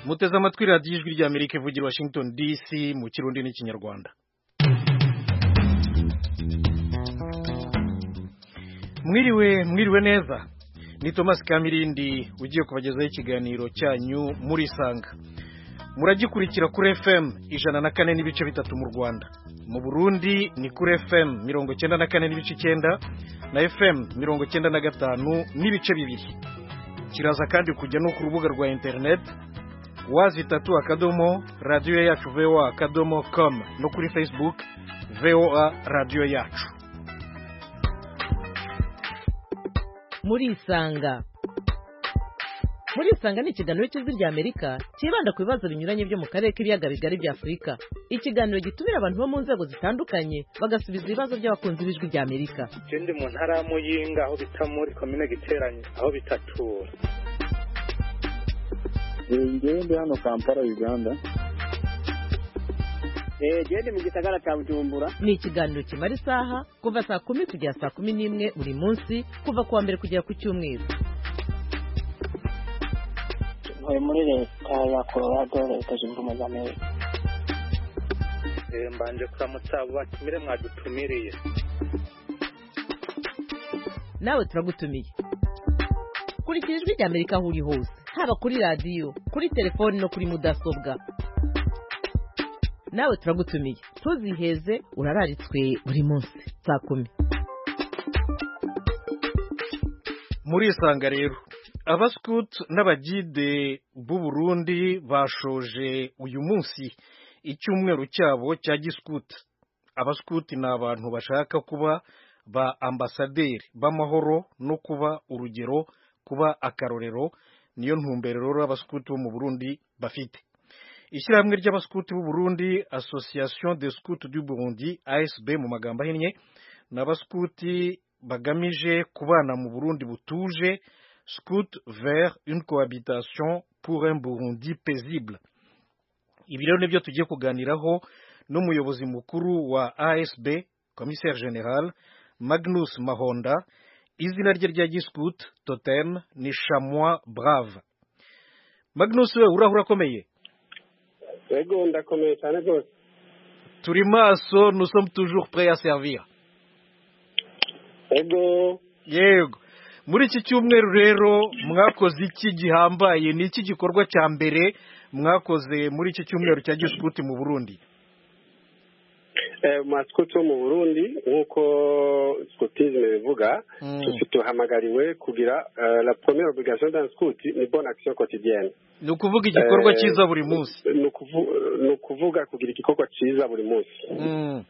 muteze amatwi radiyo ijwi ry'Amerika ivugira Washington DC mu Kirundi n'Ikinyarwanda. Mwiriwe neza. Ni Thomas Kamirindi ugiye kubagezaho ikiganiro cyanyu muri Sanga. Muragikurikira kuri FM 104 n'ibice bitatu mu Rwanda. Mu Burundi ni kuri FM 94 n'ibice 9 na FM 95 n'ibice bibiri. Kiraza kandi kujya no ku rubuga rwa internet wazitatu akadomo radio yacu voa.com no kuri Facebook VOA radio yacu. Muri Sanga ni ikiganiro cy'ijwi ry'Amerika kibanda ku bibazo binyuranye byo mu karere k'ibiyaga bigari bya Afurika. Ikiganiro gitumira abantu bo mu nzego zitandukanye bagasubiza ibibazo by'abakunzi b'ijwi ry'Amerika. Ndi mu ntara ya Muyinga aho bita muri commune Giteranye aho bitatura. Ndi hano Kampala Uganda. Ndi mu gisagara cya Bujumbura. Ni ikiganiro kimara isaha kuva saa 10 kugera saa 11 buri munsi kuva kuwa mbere kugera ku cyumweru. Muri leta ya Colorado leta zunze ubumwe za Amerika. Mbanje kuramutsa abo batumire mwadutumiriye. Nawe turagutumiye. Kurikira ijwi ry'Amerika aho uri hose, haba kuri radio, kuri telefone no kuri mudasobwa. Nawe turagutumiye. Tuziheze urararitswe buri munsi saa 10. Muri Sanga rero Abascout n'abagide b'u Burundi bashoje uyu munsi icyumweru cyabo cya giscout. Abascout ni abantu bashaka kuba ba ambasaderi b'amahoro no kuba urugero, kuba akarorero. Niyo ntumbero rero abascout bo mu Burundi bafite. Ishyirahamwe ry'abascout b'u Burundi, Association des Scouts du Burundi, ASB mu magambo ahinnye, n'abascout bagamije kubana mu Burundi butuje, Scout vers une cohabitation pour un Burundi paisible. Ibi rero nibyo tugiye kuganiraho n'umuyobozi mukuru wa ASB, commissaire général Magnus Mahonda. Izina rye rya giscout totem ni Chamois Brave. Magnus, we urakomeye? Yego ndakomeye cyane rwose. Turi maso, nous sommes toujours prêts à servir. Yego. Muri iki cyumweru rero mwakoze iki gihambaye? Ni iki gikorwa cya mbere mwakoze muri iki cyumweru cya giscout mu Burundi? Mascout mu Burundi nkuko scoutisme bivuga, tuhamagariwe kugira la première obligation d'un scout ni bonne action quotidienne. Ni ukuvuga igikorwa cyiza buri munsi. Ni ukuvuga kugira igikorwa cyiza buri munsi.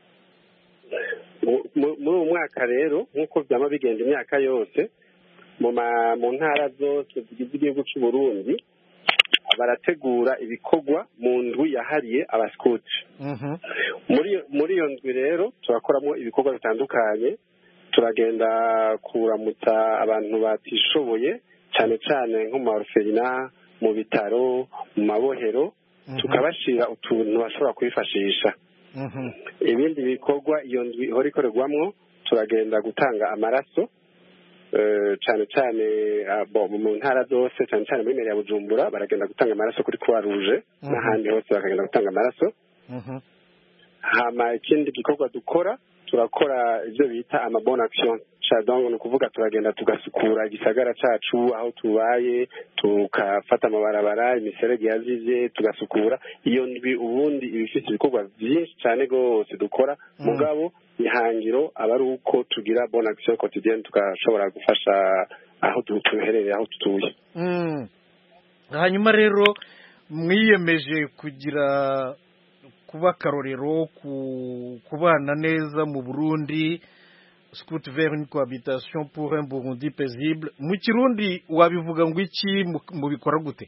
Muri mwaka rero nkuko byama bigenda imyaka yose mu ntara zose zigize igihugu cy'u Burundi barategura ibikorwa mu ndwi yahariye abascout. Muri iyo ndwi rero turakoramo ibikorwa bitandukanye. Turagenda kuramutsa abantu batishoboye cyane cyane nko mu orphelinat, mu bitaro, mu mabohero, tukabashira utuntu bashobora kwifashisha. Ibindi bikorwa iyo ndwi ihora ikorerwamwo, turagenda gutanga amaraso cyane cyane mu ntara zose, cyane cyane muri meri ya Bujumbura baragenda gutanga amaraso kuri Croix Rouge n'ahandi hose bakagenda gutanga amaraso. Hama ikindi gikorwa dukora, turakora ibyo bita ama bonne action. Donc ni ukuvuga turagenda tugasukura igisagara cyacu aho tubaye, tukafata amabarabara, imiserege yazize tugasukura. Iyo ndwi ubundi ibifite ibikorwa byinshi cyane rwose dukora, mugabo ihangiro aba ari uko tugira bonne action quotidienne tukashobora gufasha aho duherereye, aho tutuye. Hanyuma rero mwiyemeje kuba akarorero, kubana neza mu Burundi, Scout vers une cohabitation pour un Burundi paisible. Mu Kirundi wabivuga ngo iki, mubikora gute?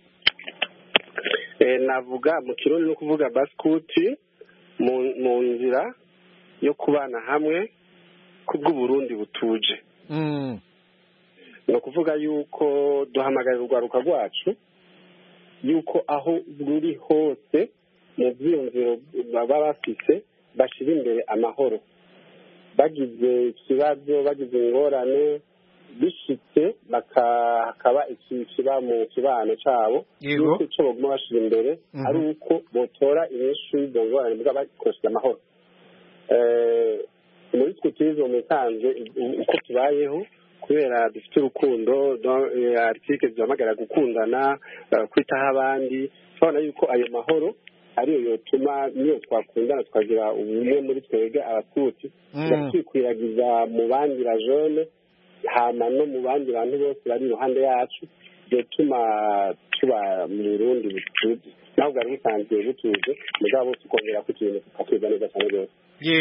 Navuga mu Kirundi no kuvuga bascout mu nzira yo kubana hamwe kubwo Burundi butuje. No kuvuga yuko duhamagarira urwaruka rwacu yuko aho ruri hose mu byiyumviro baba bafite bashira imbere amahoro. Bagize ikibazo, bagize ingorane, bishitse hakaba ikiba mu kibano cyabo yuko icyo baguma bashira imbere ari uko botora inyishu y'izo ngorane mbwa bakoresheje amahoro. Muri twitizo musanze uko tubayeho kubera dufite urukundo article zihamagara gukundana kwitaho abandi tubona yuko ayo mahoro ariyo yotuma niyo twakundana tukagira ubumwe muri twebwe abatutsi tukikwiragiza mu bandi la jeune hama no mu bandi bantu bose bari iruhande yacu byotuma tuba mu Burundi butuje naho bwari busanzwe butuje mugabo tukongera ku kintu tukakiza neza cyane rwose.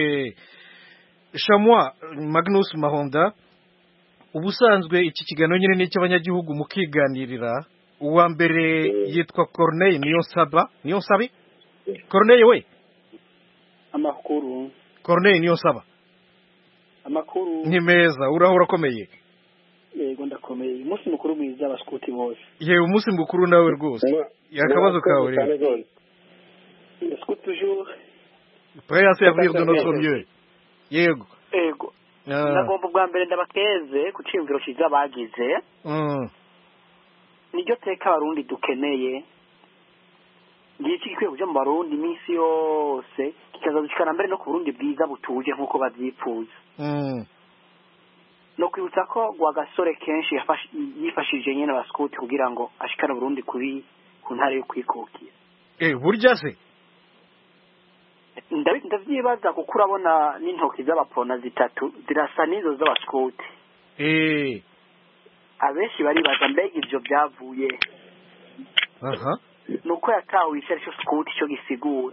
Shamwa Magnus Mahonda, ubusanzwe iki kiganiro nyine ni cy'abanyagihugu mukiganirira. Uwa mbere yitwa Corneille Niyonsabi Corneille we amakuru. Corneille Niyonsaba Amakuru ni meza, urahora komeye. Yego ndakomeye. Umunsi mukuru mwiza abaskuti bose. Yewe umunsi mukuru nawe rwose. Yakabazo kawe rero. Scout toujours. Prêt à servir de notre mieux. Yego. Yego. Nagomba bwa mbere ndabakeze ku cimviro kiza bagize. Niryo teka abarundi dukeneye. Ngiki gikwiye kuja mu Barundi iminsi yose kikazadushikana mbere no ku Burundi bwiza butuje nkuko bavyipfuza. No kwibutsa ko Rwagasore kenshi yifashije nyene abaskuti kugira ngo ashikane Burundi kuri ku ntare yo kwikukira. Burya se ndavyibaza kuko urabona n'intoki z'abaprona zitatu zirasa n'izo z'abaskuti. Abenshi baribaza mbega ivyo byavuye. Nuko yatawe icyo skuti cyo gisigura.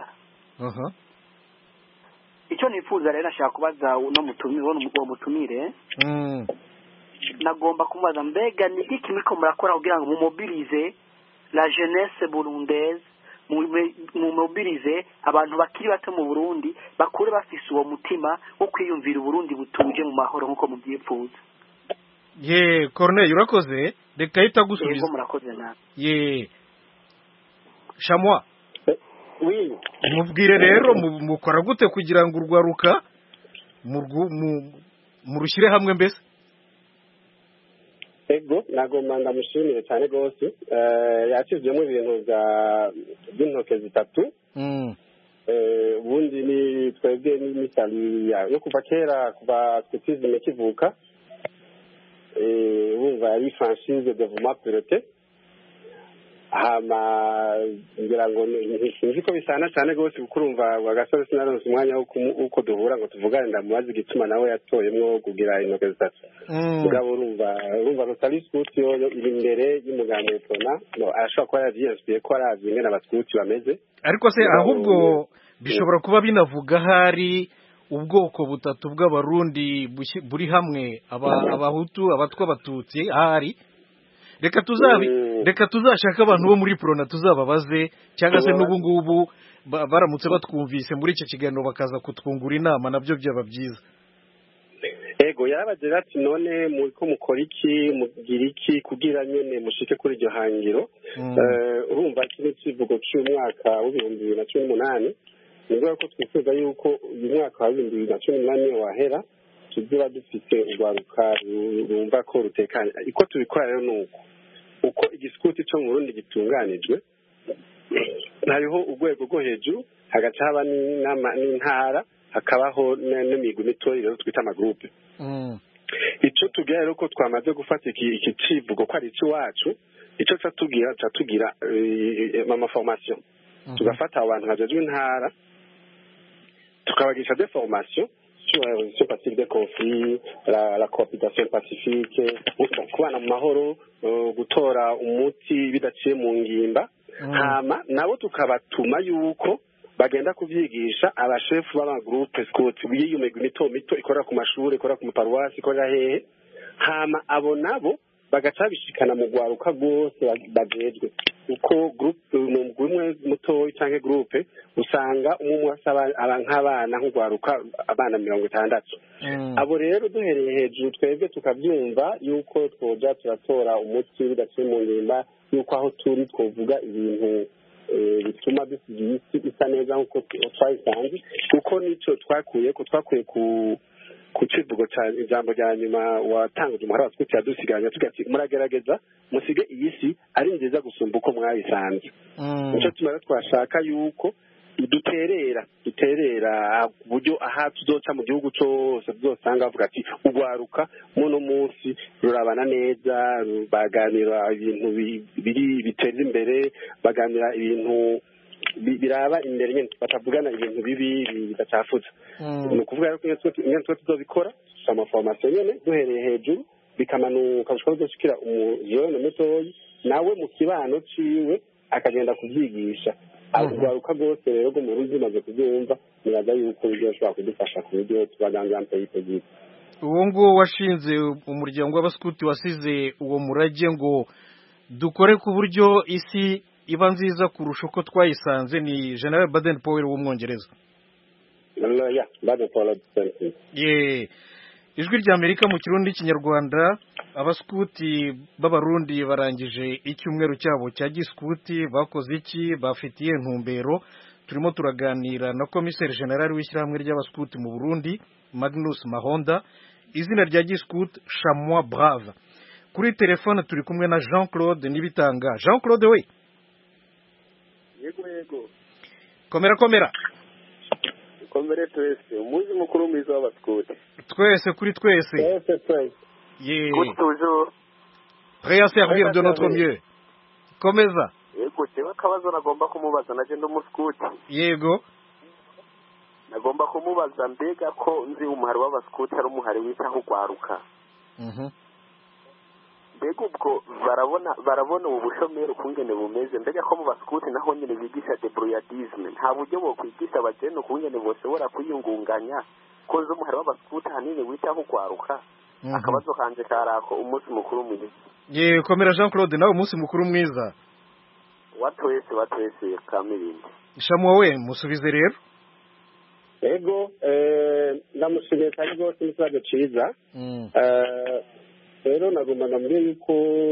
Icyo nifuza rero nashaka kubaza no mutumire. Nagomba kumubaza mbega ni iki miko murakora kugira ngo mumobilize la jeunesse burundaise, mumobilize abantu bakiri bato mu Burundi bakure bafise uwo mutima wo kwiyumvira Burundi butuje mu mahoro nkuko mubyipfuza. Corneille urakoze, reka hita gusubiza. Yego murakoze na. Shamwa. Oui. Mubwire rero mukora gute kugira ngo urwaruka murushire hamwe mbese? Ego nagomba ndamushimire cyane gose. Yakizemo ibintu by'intoke zitatu. Ubundi ni twebwe n'imisali yo kuva kera kuva twitizime kivuka. Wumva ari franchise de Vuma Priorité. Ngira ngo sinzi ko bisana cyane gose kukurumva Rwagasore sinaronse umwanya uko duhura ngo tuvugane ndamubaza igituma nawe yatoyemwo kugira intoke zitatu. Mugabo urumva Rotary Scout yo iri imbere y'umugambi w'Prona arashobora kuba yavyinspiye ko aravye ingene abaskuti bameze. Ariko se ahubwo bishobora kuba binavuga hari ubwoko butatu bw'abarundi buri hamwe abahutu abatwa abatutsi ahari. Reka tuzashaka abantu bo muri Prona tuzababaze cyangwa se n'ubu ngubu baramutse batwumvise muri iki kiganiro bakaza kutwungura inama nabyo byaba byiza. Ego yarabagera ati none ko mukora iki mugira iki kugira nyene mushike kuri iryo hangiro. Urumva kino kivugo cy'umwaka wa 2018 nibwo ko twifuza yuko uyu mwaka wa 2018 wahera tuziba dufite urwaruka rumva ko rutekanye. Iko tubikora rero nuko uko igiskuti cyo mu Burundi gitunganijwe hariho urwego rwo hejuru hagaca haba n'intara hakabaho n'imigwi mitoyi rero twita amagroupe. Icyo tugira rero ko twamaze gufata iki civugo ko ari iwacu icyo tugira ama formation tugafata abantu bajejwe intara tukabagisha des formations sur la résolution pacifique des conflits, la cohabitation pacifique, kubana mu mahoro, gutora umuti bidaciye mu ngimba. Hama nabo tukabatuma yuko bagenda kuvyigisha abashefu b'amagroupe scout biyumegwa mito ikora ku mashuri, ikora ku maparuwasi, ikora hehe. Hama abo nabo bagaca bishikana mu gwaruka rwose bagejwe uko groupe umwe muto cyangwa groupe usanga umwe asaba nk'abana nk'ugwaruka abana 60. Abo rero duhereye hejuru twebwe tukabyumva yuko twoja turatora umuti bidaciye mu ngimba yuko aho turi twovuga ibintu bituma dusigiye isa neza nkuko twayisanze kuko nico twakuye ku ku kivugo cyane ijambo rya nyuma watanguje umuhari wa sikuti yadusiganya tugati muragerageza musige iyi si ari nziza gusumba uko mwayisanze nicyo tumara twashaka yuko duterera uburyo aha tuzoca mu gihugu cyose tuzosanga bavuga ati ugwaruka muno munsi rurabana neza baganira ibintu biteza imbere baganira ibintu biraba imbere nyine batavugana ibintu bibi bidacafuza ni ukuvuga rero ko iyo twe tuzobikora amaforomasiyo nyine duhereye hejuru bikamanuka bishobora kuzoshikira umujene mutoyi nawe mu kibano ciwe akagenda kubyigisha agaruka rwose rero ngo mu rundi maze kubyumva nibaza yuko ibyo bashobora kudufasha ku buryo tubaganira mpeyitegiye uwo nguwo washinze umuryango w'abaskuti wasize uwo murage ngo dukore ku buryo isi iba nziza kurusha uko twayisanze ni General Baden-Powell w'umwongereza ijwi rya Amerika mu kirundi n'ikinyarwanda abaskuti b'abarundi barangije icyumweru cyabo cya giskuti bakoze iki bafitiye intumbero turimo turaganira na komiseri general w'ishyirahamwe ry'abaskuti mu Burundi Magnus Mahonda izina rya giskuti Chamois Brave kuri telefone turi kumwe na Jean Claude Nibitanga Jean Claude we yego komera twese umuzi mukuru mwiza w'abaskuti twese kuri twese prêt à servir de notre mieux komeza yego tewe akabazo nagomba kumubaza naje ndumuskuti yego nagomba kumubaza mbega ko nzi umuhari w'abaskuti ari umuhari witaho ugwaruka mbega ubwo barabona ubu bushomeri ukungene bumeze mbega ko mu baskuti naho nyine bigisha debrouillardisme nta buryo bwo kwigisha abajene ukungene boshobora kwiyungunganya ko zo umuhari w'abaskuti hanini witaho ugwaruka akabazo kanje karako umunsi mukuru mwiza komera Jean Claude nawe umunsi mukuru mwiza watwese kamirindi Chamois we musubize rero ego ndamushimiye cyane rwose n'ikibazo cyiza rero nagomba ndamubwira yuko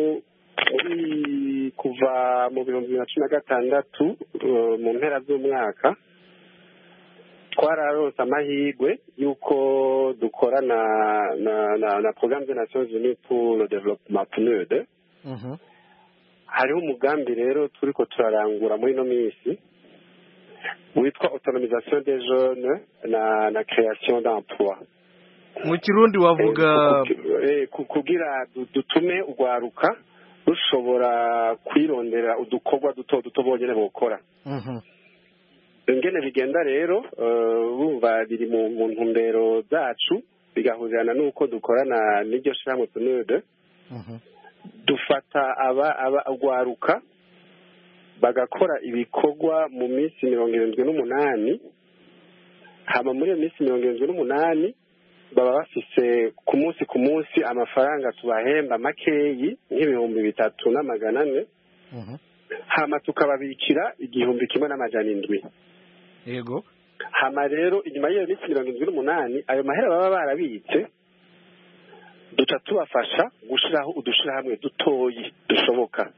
kuva mu 2016 mu mpera z'umwaka twararonse amahirwe yuko dukorana na programme des Nations Unies pour le développement PNUD hariho umugambi rero turiko turarangura muri ino minsi witwa autonomisation des jeunes na création d'emploi mu kirundi wavuga kugira dutume ugwaruka rushobora kwirondera udukorwa duto bonyene bokora ingene bigenda rero bumva biri mu ntumbero zacu bigahuzirana n'uko dukorana n'iryo shyirahamwe PNUD dufata ugwaruka bagakora ibikorwa mu minsi 78 hama muri iyo minsi 78 baba bafise ku munsi amafaranga tubahemba makeyi nk'ibihumbi 3,400 hama tukababikira 1,700 yego hama rero inyuma y'iyo minsi 78 ayo mahera baba barabitse duca tubafasha gushiraho udushirahamwe dutoyi dushoboka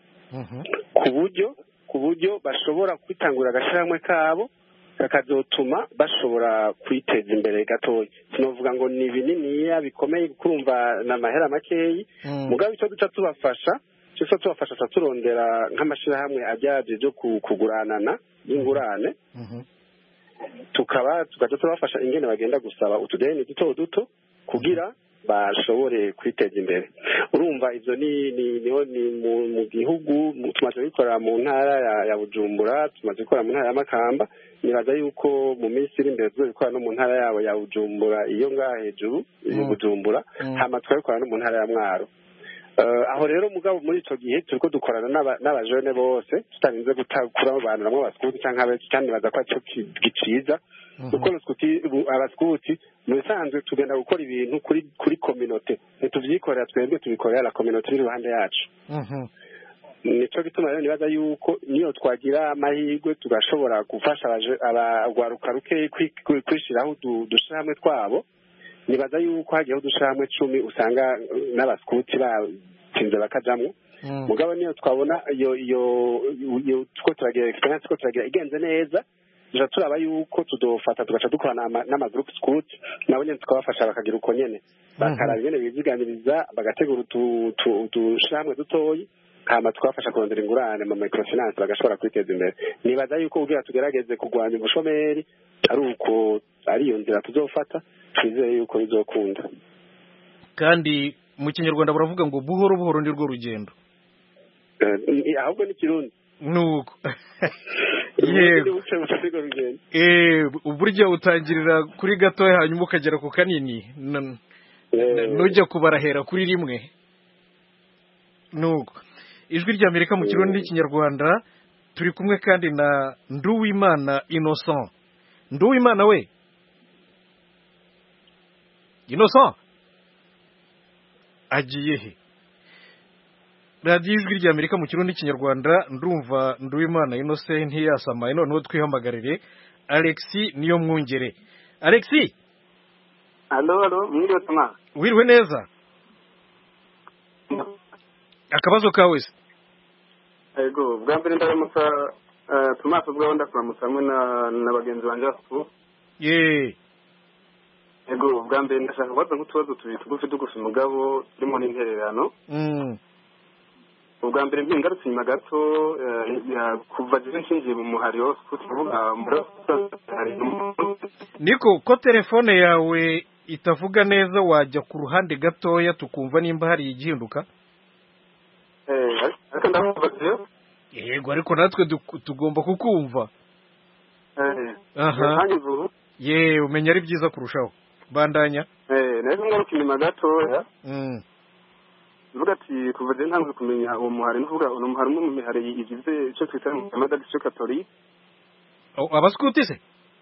ku buryo bashobora kwitangura agashirahamwe kabo kakazotuma bashobora kwiteza imbere gatoya sinovuga ngo ni bininiya bikomeye kurumva na mahera makeyi mugabo icyo duca tubafasha turondera nk'amashirahamwe ajyaje byo kuguranana y'ingurane tukaja tubafasha ingene bagenda gusaba utudeni duto kugira bashobore kwiteza imbere urumva ivyo ni mu gihugu tumaze gukora mu ntara ya Bujumbura tumaze gukora mu ntara ya Makamba nibaza yuko mu minsi iri imbere tuzobikora no mu ntara yabo ya Bujumbura iyo ngaha hejuru Bujumbura hama twabikora no mu ntara ya Mwaro aho rero mugabo muri ico gihe turiko dukorana n'abajene bose tutarinze gutakura abantu bamwe baskuti canke abandi kandi baza ko cyo giciza kuko abaskuti mu bisanzwe tugenda gukora ibintu kuri communauté ntituvyikorera twebwe tubikorera la communauté iri iruhande yacu nico gituma rero nibaza yuko niyo twagira amahirwe tugashobora gufasha abagwaruka ruke kwishiraho udushirahamwe twabo nibaza yuko hagiyeho udushirahamwe 10 usanga n'abaskuti batsinze bakajamwo mugabo niyo twabona iyo two turagira experience ko turagira igenze neza duca turaba yuko tudofata tugaca dukorana n'amagroup scout nabo nyene tukabafasha bakagira uko nyene bakaraba nyene biziganiriza bagategura udushirahamwe dutoyi hama tukabafasha kurondera ingurane mu microfinance bagashobora kwiteza imbere nibaza yuko kugira tugerageze kurwanya ubushomeri ari iyo nzira tuzofata twizeye yuko bizokunda kandi mu kinyarwanda baravuga ngo buhoro buhoro nirwo rugendo ahubwo ni kirundi nuko yego burya utangirira kuri gatoya hanyuma ukagera ku kanini nujya kubarahera kuri rimwe nuko ijwi rya Amerika mu kirundi n'ikinyarwanda turi kumwe kandi na Nduwimana Innocent. Nduwimana we Innocent agiye he? radiyo ijwi rya Amerika mu kirundi n'ikinyarwanda ndumva Nduwimana Innocent ntiyasamaye noneho twihamagarire Alexis niyo mwungere. Alexis Allo mwiriwe tuma wirwe neza akabazo kawe se Ego bwa mbere ndaramutsa Thomas ubwo ndakuramutsa hamwe na bagenzi banje basu Ego bwa mbere ndashaka kubaza nk'utubazo tubiri tugufi mugabo turimo n'intererano ubwa mbere ngarutse inyuma gato kuva nshingiye mu muhari wose kuvuga niko ko telefone yawe itavuga neza wajya ku ruhande gatoya tukumva nimba hari igihinduka yego ariko natwe tugomba kukumva aha ye umenya ari byiza kurushaho bandanya neza ngaruka inyuma gatoya vuga ati kuva je ntanzwe kumenya uwo muhari nvuga uno muhari mu mihari igize cyo twita mu Madagaskar Catholic abaskuti se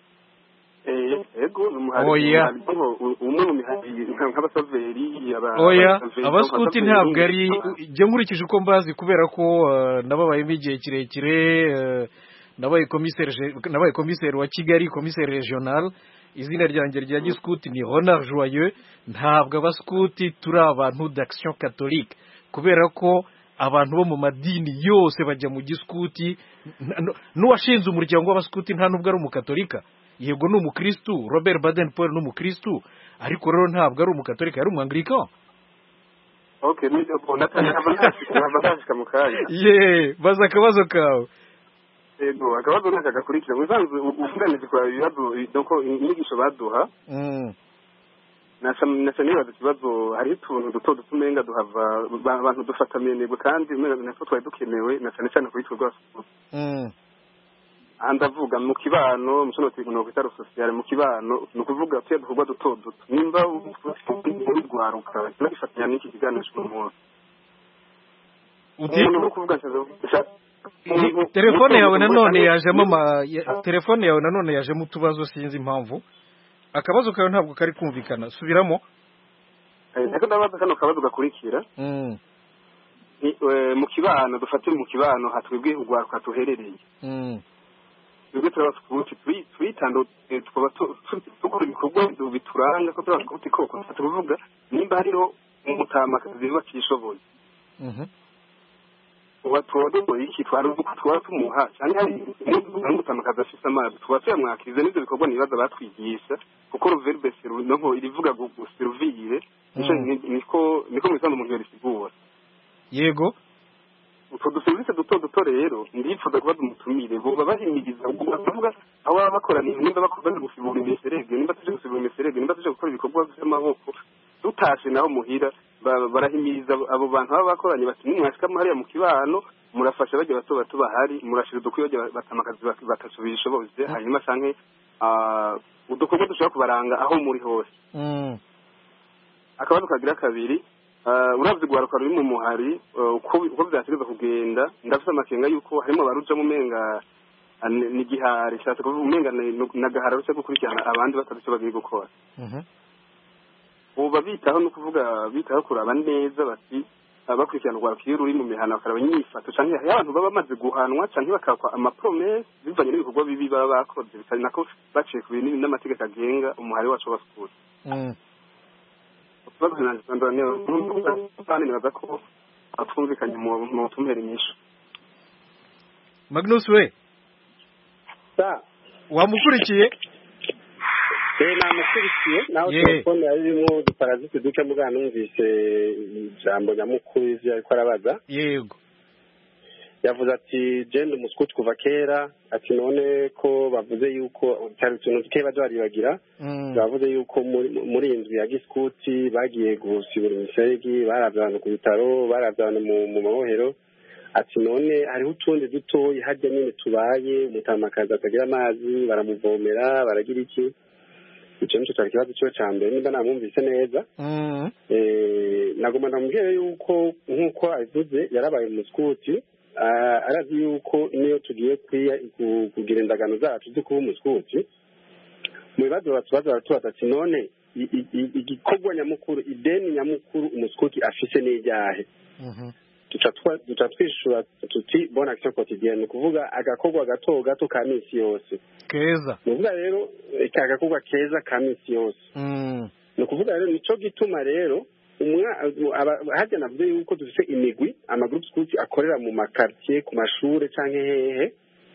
ego umuhari umwe mu mihari nk'abasaveri abaskuti ntabwo ari je nkurikije uko mbazi kubera ko nababayemo igihe kirekire nabaye komiseri wa Kigali komiseri regional izina ryanjye rya giskuti ni Honor Joyeux ntabwo abaskuti turi abantu d'action catholique kubera ko abantu bo mu madini yose bajya mu giskuti n'uwashinze umuryango w'abaskuti nta nubwo ari umukatolika yego ni umukristu Robert Baden Paul ni umukristu ariko rero ntabwo ari umukatolika yari umwanglican okay natashika mukanya baza akabazo kawe Ego akabazo nakaga kurikira mwisanzwe ufunganije kwa ibibazo doko inyigisho baduha nasa nibaza ikibazo hari utuntu duto dutumenga duhava abantu dufatamiye nego kandi natwo twari dukenewe na cyane cyane kuri twebwe ndavuga mu kibano musono twiguno kwitaro social mu kibano no kuvuga tya duhugwa duto duto nimba urwaruka nagifatanya n'iki kiganisho umuntu umuntu kuvuga telefone yawe nanone yajemo utubazo sinzi impamvu akabazo kawe ntabwo kari kumvikana subiramo nako ndabaza kano kabazo gakurikira mu kibano dufatire mu kibano hatwebwe urwaruka tuherereye twebwe turabaskuti twitando tukaba tukora ibikorwa bituranga ko turabaskuti koko tuvuga nimba hariho umutamakazi bakishoboye watodo iki tumuha cyane n'umutamakazi afite amazi twatse mwakirize n'ibyo bikorwa nibaza batwigisha kuko verbe no irivuga guservire niko mwisano umuntu yarisigura yego utwo duservice duto rero ndifuza kubaza umutumire bo babahimiriza kuvuga aho bakoraniye nimba bakoze gusibura imiserege nimba tuje gusibura imiserege nimba tuje gukora ibikorwa by'amaboko tutashe naho muhira barahimiriza abo bantu baba bakoranye bati nimwashika hariya mu kibano murafasha bajya bato bahari murashira udukwiye batamakazi batasubisha bose hanyuma sanke udukorwa dushobora kubaranga aho muri hose akabazo kagira kabiri uravye gwaruka ruri mu muhari uko byashiriza kugenda ndafite amakenga yuko harimo abaruja mu menga ni gihari cyase kuvuga umenga nagahara cyo gukurikirana abandi batadusha bagiye gukora uba bitaho no kuvuga bitaho kuraba neza bati bakurikirana gwaruka iyo ruri mu mihana bakaraba nyifato canke abantu baba bamaze guhanwa canke bakakwa amapromesse bivanye n'ibikorwa bibi baba bakoze bitari nako baciye ku bintu n'amategeko agenga umuhari wacu basukura Magnus we wamukurikiye namukurikiye naho telefone yari irimo uduparaziti duke mugana numvise ijambo nyamukuru ivyo ariko arabaza. Yego. Yavuze ati jende umuskuti kuva kera, ati none ko bavuze yuko cyari utuntu duke baje baribagira, bavuze yuko muri indwi ya giskuti bagiye gusibura imisegi, baravana ku bitaro, baravana mu mabohero. Ati none hariho utundi dutoyi hajya nyine tubaye, umutamakazi atagira amazi, baramuvomera, baragira iki. Icyo nicyo cyari ikibazo cyo cya mbere nimba namwumvise neza. Nagomba ndamubwire yuko nk'uko abivuze yarabaye umuskuti, arazi yuko niyo tugiye kugira indagano zacu zo kuba umuskuti, mu bibazo baratubaza ati none igikorwa nyamukuru, ideni nyamukuru umuskuti afise n'iryahe. Duca twishura tuti bonne action quotidienne, ni kuvuga agakorwa gato ka minsi yose keza. Ni ukuvuga rero agakorwa keza ka minsi yose. Ni ukuvuga rero nico gituma rero hajya navuze yuko dufite imigwi amagroupe scout akorera mu makartier, ku mashure canke hehe.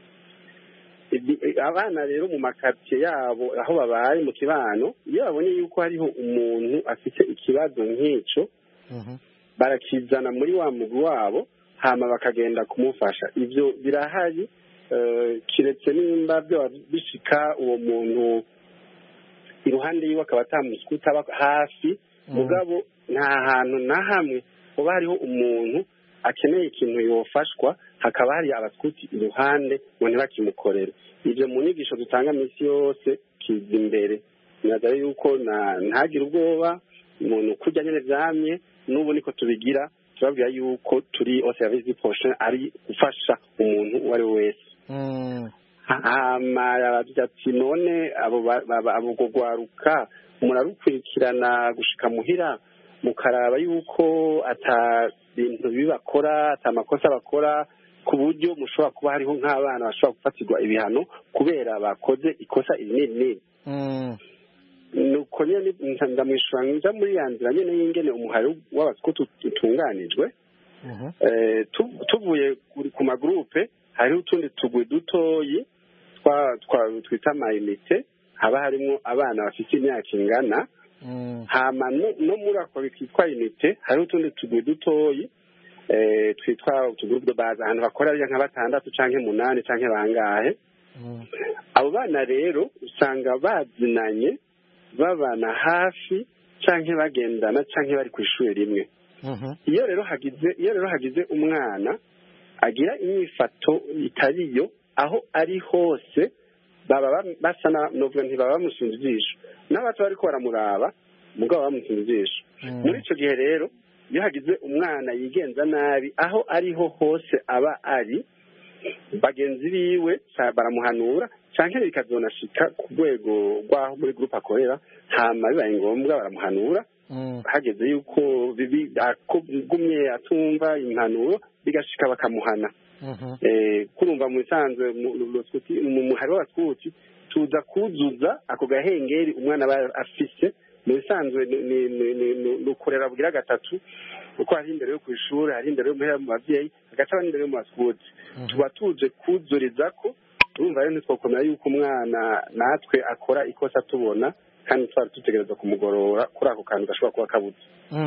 Abana rero mu makartier yabo aho babaye mu kibano, iyo babonye yuko hariho umuntu afite ikibazo nk'ico, barakizana muri wa mugwi wabo hama bakagenda kumufasha. Ivyo birahari, kiretse nimba byo bishika uwo muntu iruhande yiwe akaba atamuskuta aba hafi, mugabo nta hantu na hamwe hoba hariho umuntu akeneye ikintu yofashwa hakaba hari abaskuti iruhande ngo ntibakimukorere. Ivyo mu nyigisho dutanga minsi yose kiza imbere. Nadaye yuko ntagire ubwoba, umuntu kurya nyene vyamye, n'ubu niko tubigira, turabwira yuko turi au service du prochain, ari gufasha umuntu uwo ari wese. Ati none abo gwaruka murarukurikirana gushika muhira mukaraba yuko ata bintu bibakora, ata makosa bakora, ku buryo mushobora kuba hariho nk'abana bashobora gufatirwa ibihano kubera bakoze ikosa irinini. Nuko nyene ndamwishura nja muri ya nzira nyene y'ingene umuhari w'abaskuti utunganijwe. Tuvuye ku magroupe hariho utundi tugwi dutoyi twita amayinite, haba harimo abana bafite imyaka ingana. Hama no muri ako bitwa inite hariho utundi tugwi dutoyi twitwa utugroupe de base, ahantu bakorera nka 6 canke 8 canke bangahe. Abo bana rero usanga bazinanye, babana hafi canke bagendana canke bari ku ishuri rimwe. Iyo rero hagize umwana agira inyifato itariyo aho ari hose, baba basana novuga ntibaba bamusunze ijisho, n'abato bariko baramuraba mugabo bamusunze ijisho. Muri ico gihe rero iyo hagize umwana yigenza nabi aho ariho hose aba ari, bagenzi biwe baramuhanura canke bikazonashika ku rwego rw'aho muri groupe akorera, hama bibaye ngombwa baramuhanura. Hageze yuko gumye atumva impanuro bigashika bakamuhana. Kurumva mu bisanzwe mu muhari w'abaskuti tuza kuzuza ako gahengeri umwana aba afise. Mu bisanzwe nukorera bugira gatatu, uko hari imbere yo kwishura, hari imbere yo muhera mu bavyeyi, hagaca imbere yo mu baskuti. Tuba tuje kuzurizako. Urumva rero ntitwokomera yuko umwana natwe akora ikosa tubona, kandi twari tutegereza kumugorora kuri ako kantu gashobora kuba kabuze.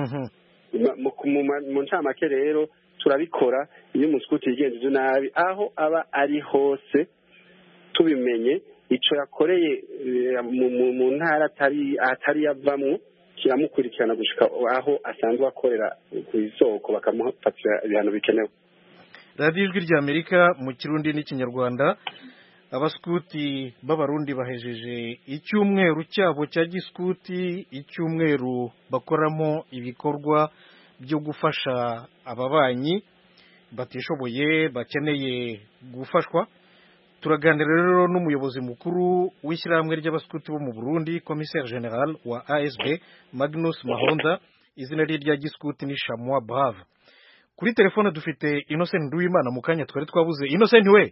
Mu ncamake rero turabikora iyo umuskuti yigenjeje nabi aho aba ari hose, tubimenye ico yakoreye mu ntara atari yavamwo kiramukurikirana gushika aho asanzwe akorera ku isoko, bakamufatira ibihano bikenewe. Radio Ijwi ry'Amerika mu Kirundi n'Ikinyarwanda. Abaskuti b'Abarundi bahejeje icyumweru cyabo cya giskuti, icyumweru bakoramo ibikorwa byo gufasha ababanyi batishoboye bakeneye gufashwa. Turaganira rero n'umuyobozi mukuru w'ishyirahamwe ry'abaskuti bo mu Burundi, Commissaire General wa ASB Magnus Mahonda, izina rye rya giskuti ni Shamwa Brave. Kuri telefone dufite Innocent Nduwimana, mu kanya twari twabuze. Innocent we?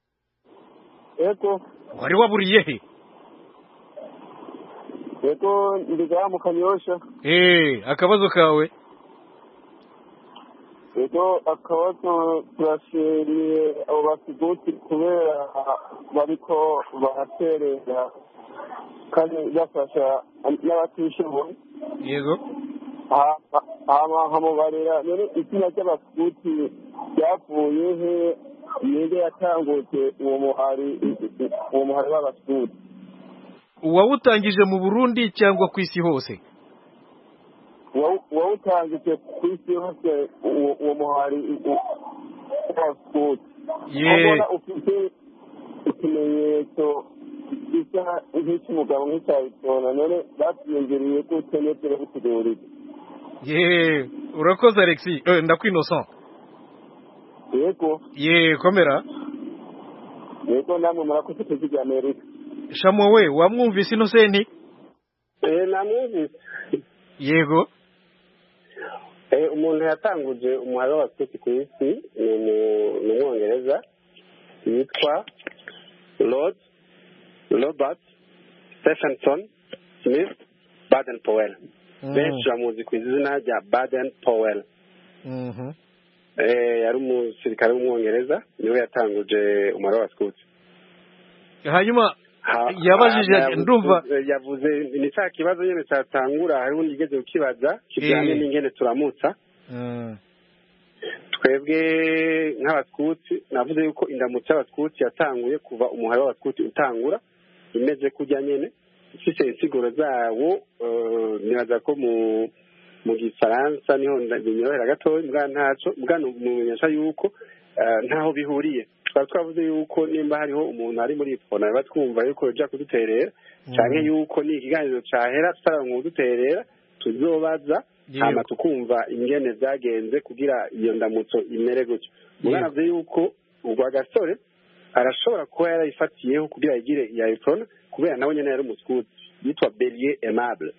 Eko. Wari waburiye he? Eko ndiga mu Kanyosha. Akabazo kawe? Ego akabazo turashimiye abo basiguti kubera bariko baraterera kandi bafasha n'abatishoboye. Yego. Hamubarira rero izina ry'abasiguti ryavuye he, ninde yatanguje uwo muhari w'abasiguti? Uwawutangije mu Burundi cyangwa ku isi hose? Wawutangije ku isi hose uwo muhari w'abasiguti. Ubona ufite ikimenyetso gisa nk'icy'umugabo nk'icyabitona, none batwiyongereye gute n'ibyo bitugurira? Urakoze Alexis, ndakwinocent. Yego. Komera. Yego namwe murakoze kujya Amerika. Shamo we wamwumvise Innocent? Namwumvise. Yego. Umuntu yatanguje umuhari w'abaskuti ku isi ni umwongereza yitwa Robert Stephenson Smith Baden-Powell. Benshi bamuzi ku izina rya Baden-Powell. Yari umusirikare w'umwongereza, niwe yatanguje umuhari w'abaskuti. Hanyuma yabajije ndumva yavuze ni cya kibazo nyine cyatangura, hari undi igeze ukibaza kijyanye n'ingene turamutsa. Twebwe nk'abaskuti navuze yuko indamutso y'abaskuti yatanguye kuva umuhari w'abaskuti utangura, imeze kujya nyene ifite insiguro zawo. Nibaza ko mu gifaransa niho binyorohera gatoya, mbwa ntaco mumenyesha yuko ntaho bihuriye. Twavuze yuko nimba hariho umuntu ari muri ipfona batwumva yuko yoja kuduterera canke yuko ni ikiganiro cahera tutaronka kuduterera tuzobaza hama tukumva ingene vyagenze kugira iyo ndamutso imere gutyo. Muganavuze yuko urwa gasore arashobora kuba yarayifatiyeho kugira igire iya ipfona kubera nawe nyene yari umuskuti yitwa Bellier Aimable.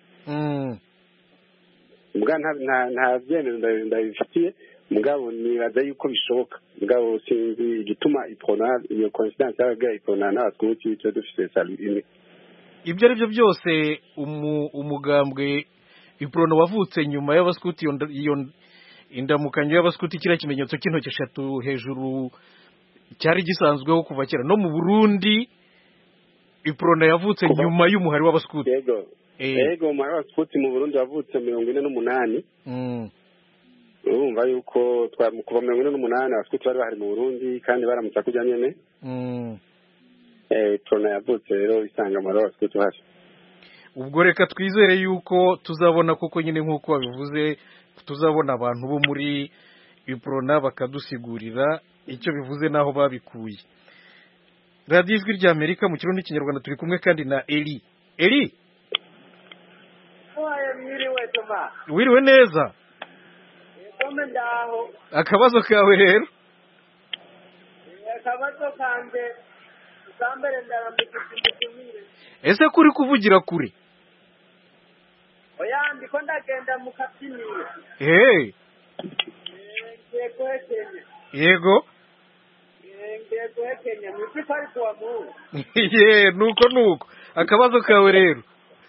Nta vyemezo ndabifitiye, mugabo nibaza yuko bishoboka. Mugabo sinzi igituma ipona iyo coincidence yaga ipona n'abaskuti cyo dufite salut. Ibyo ari byo byose umugambwe iprono wavutse nyuma y'abaskuti, iyo indamukanyo y'abaskuti kira kimenyetso cy'intoki eshatu hejuru cyari gisanzweho kuva kera no mu Burundi. Iprono yavutse nyuma y'umuhari w'abaskuti. Yego umuhari w'abaskuti mu Burundi wavutse 1948. Urumva yuko kuva 1948 abaskuti bari bahari mu Burundi kandi baramutsa kujya nyene. Iprono yavutse rero isanga umuhari w'abaskuti hafi. Ubwo reka twizere yuko tuzabona koko nyine nk'uko babivuze, tuzabona abantu bo muri iprona bakadusigurira icyo bivuze naho babikuye. Radio Ijwi rya Amerika mu Kirundi n'Ikinyarwanda turi kumwe kandi na Eli. Wiriwe neza? Akabazo kawe rero? Akabazo kanje usambere ndarambikiye. Ese kuri kuvugira kure? Oya ndiko ndagenda mu kabyiniro. Yego. Ngiye Kenya muri park wa mu. Nuko akabazo kawe rero?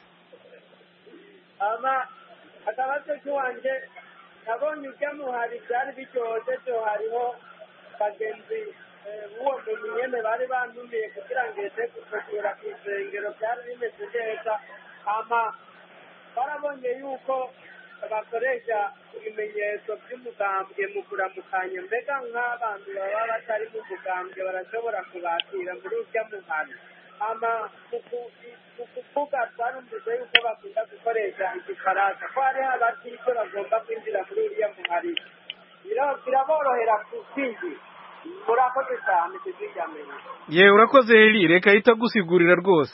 Akabazo cyanje nabonye ujya muhari byari bicyoze cyo hariho bagenzi uwo munyene bari bantumiye kugira ngo ese gutegura kwizengero byari bimeze neza. Barabonye yuko bakoresha ibimenyetso by'umugambwe mu kuramukanya, mbega nk'abantu baba batari mu mugambwe barashobora kubakira muri ujya muhari. Mu kuvuga twarumvise yuko bakunda gukoresha igifaransa, ko hariho abatiko bagomba kwinjira muri uriya muhari. Biraborohera kwinjira. Murakoze cyane kujya urakoze Eli, reka itagusigurira rwose.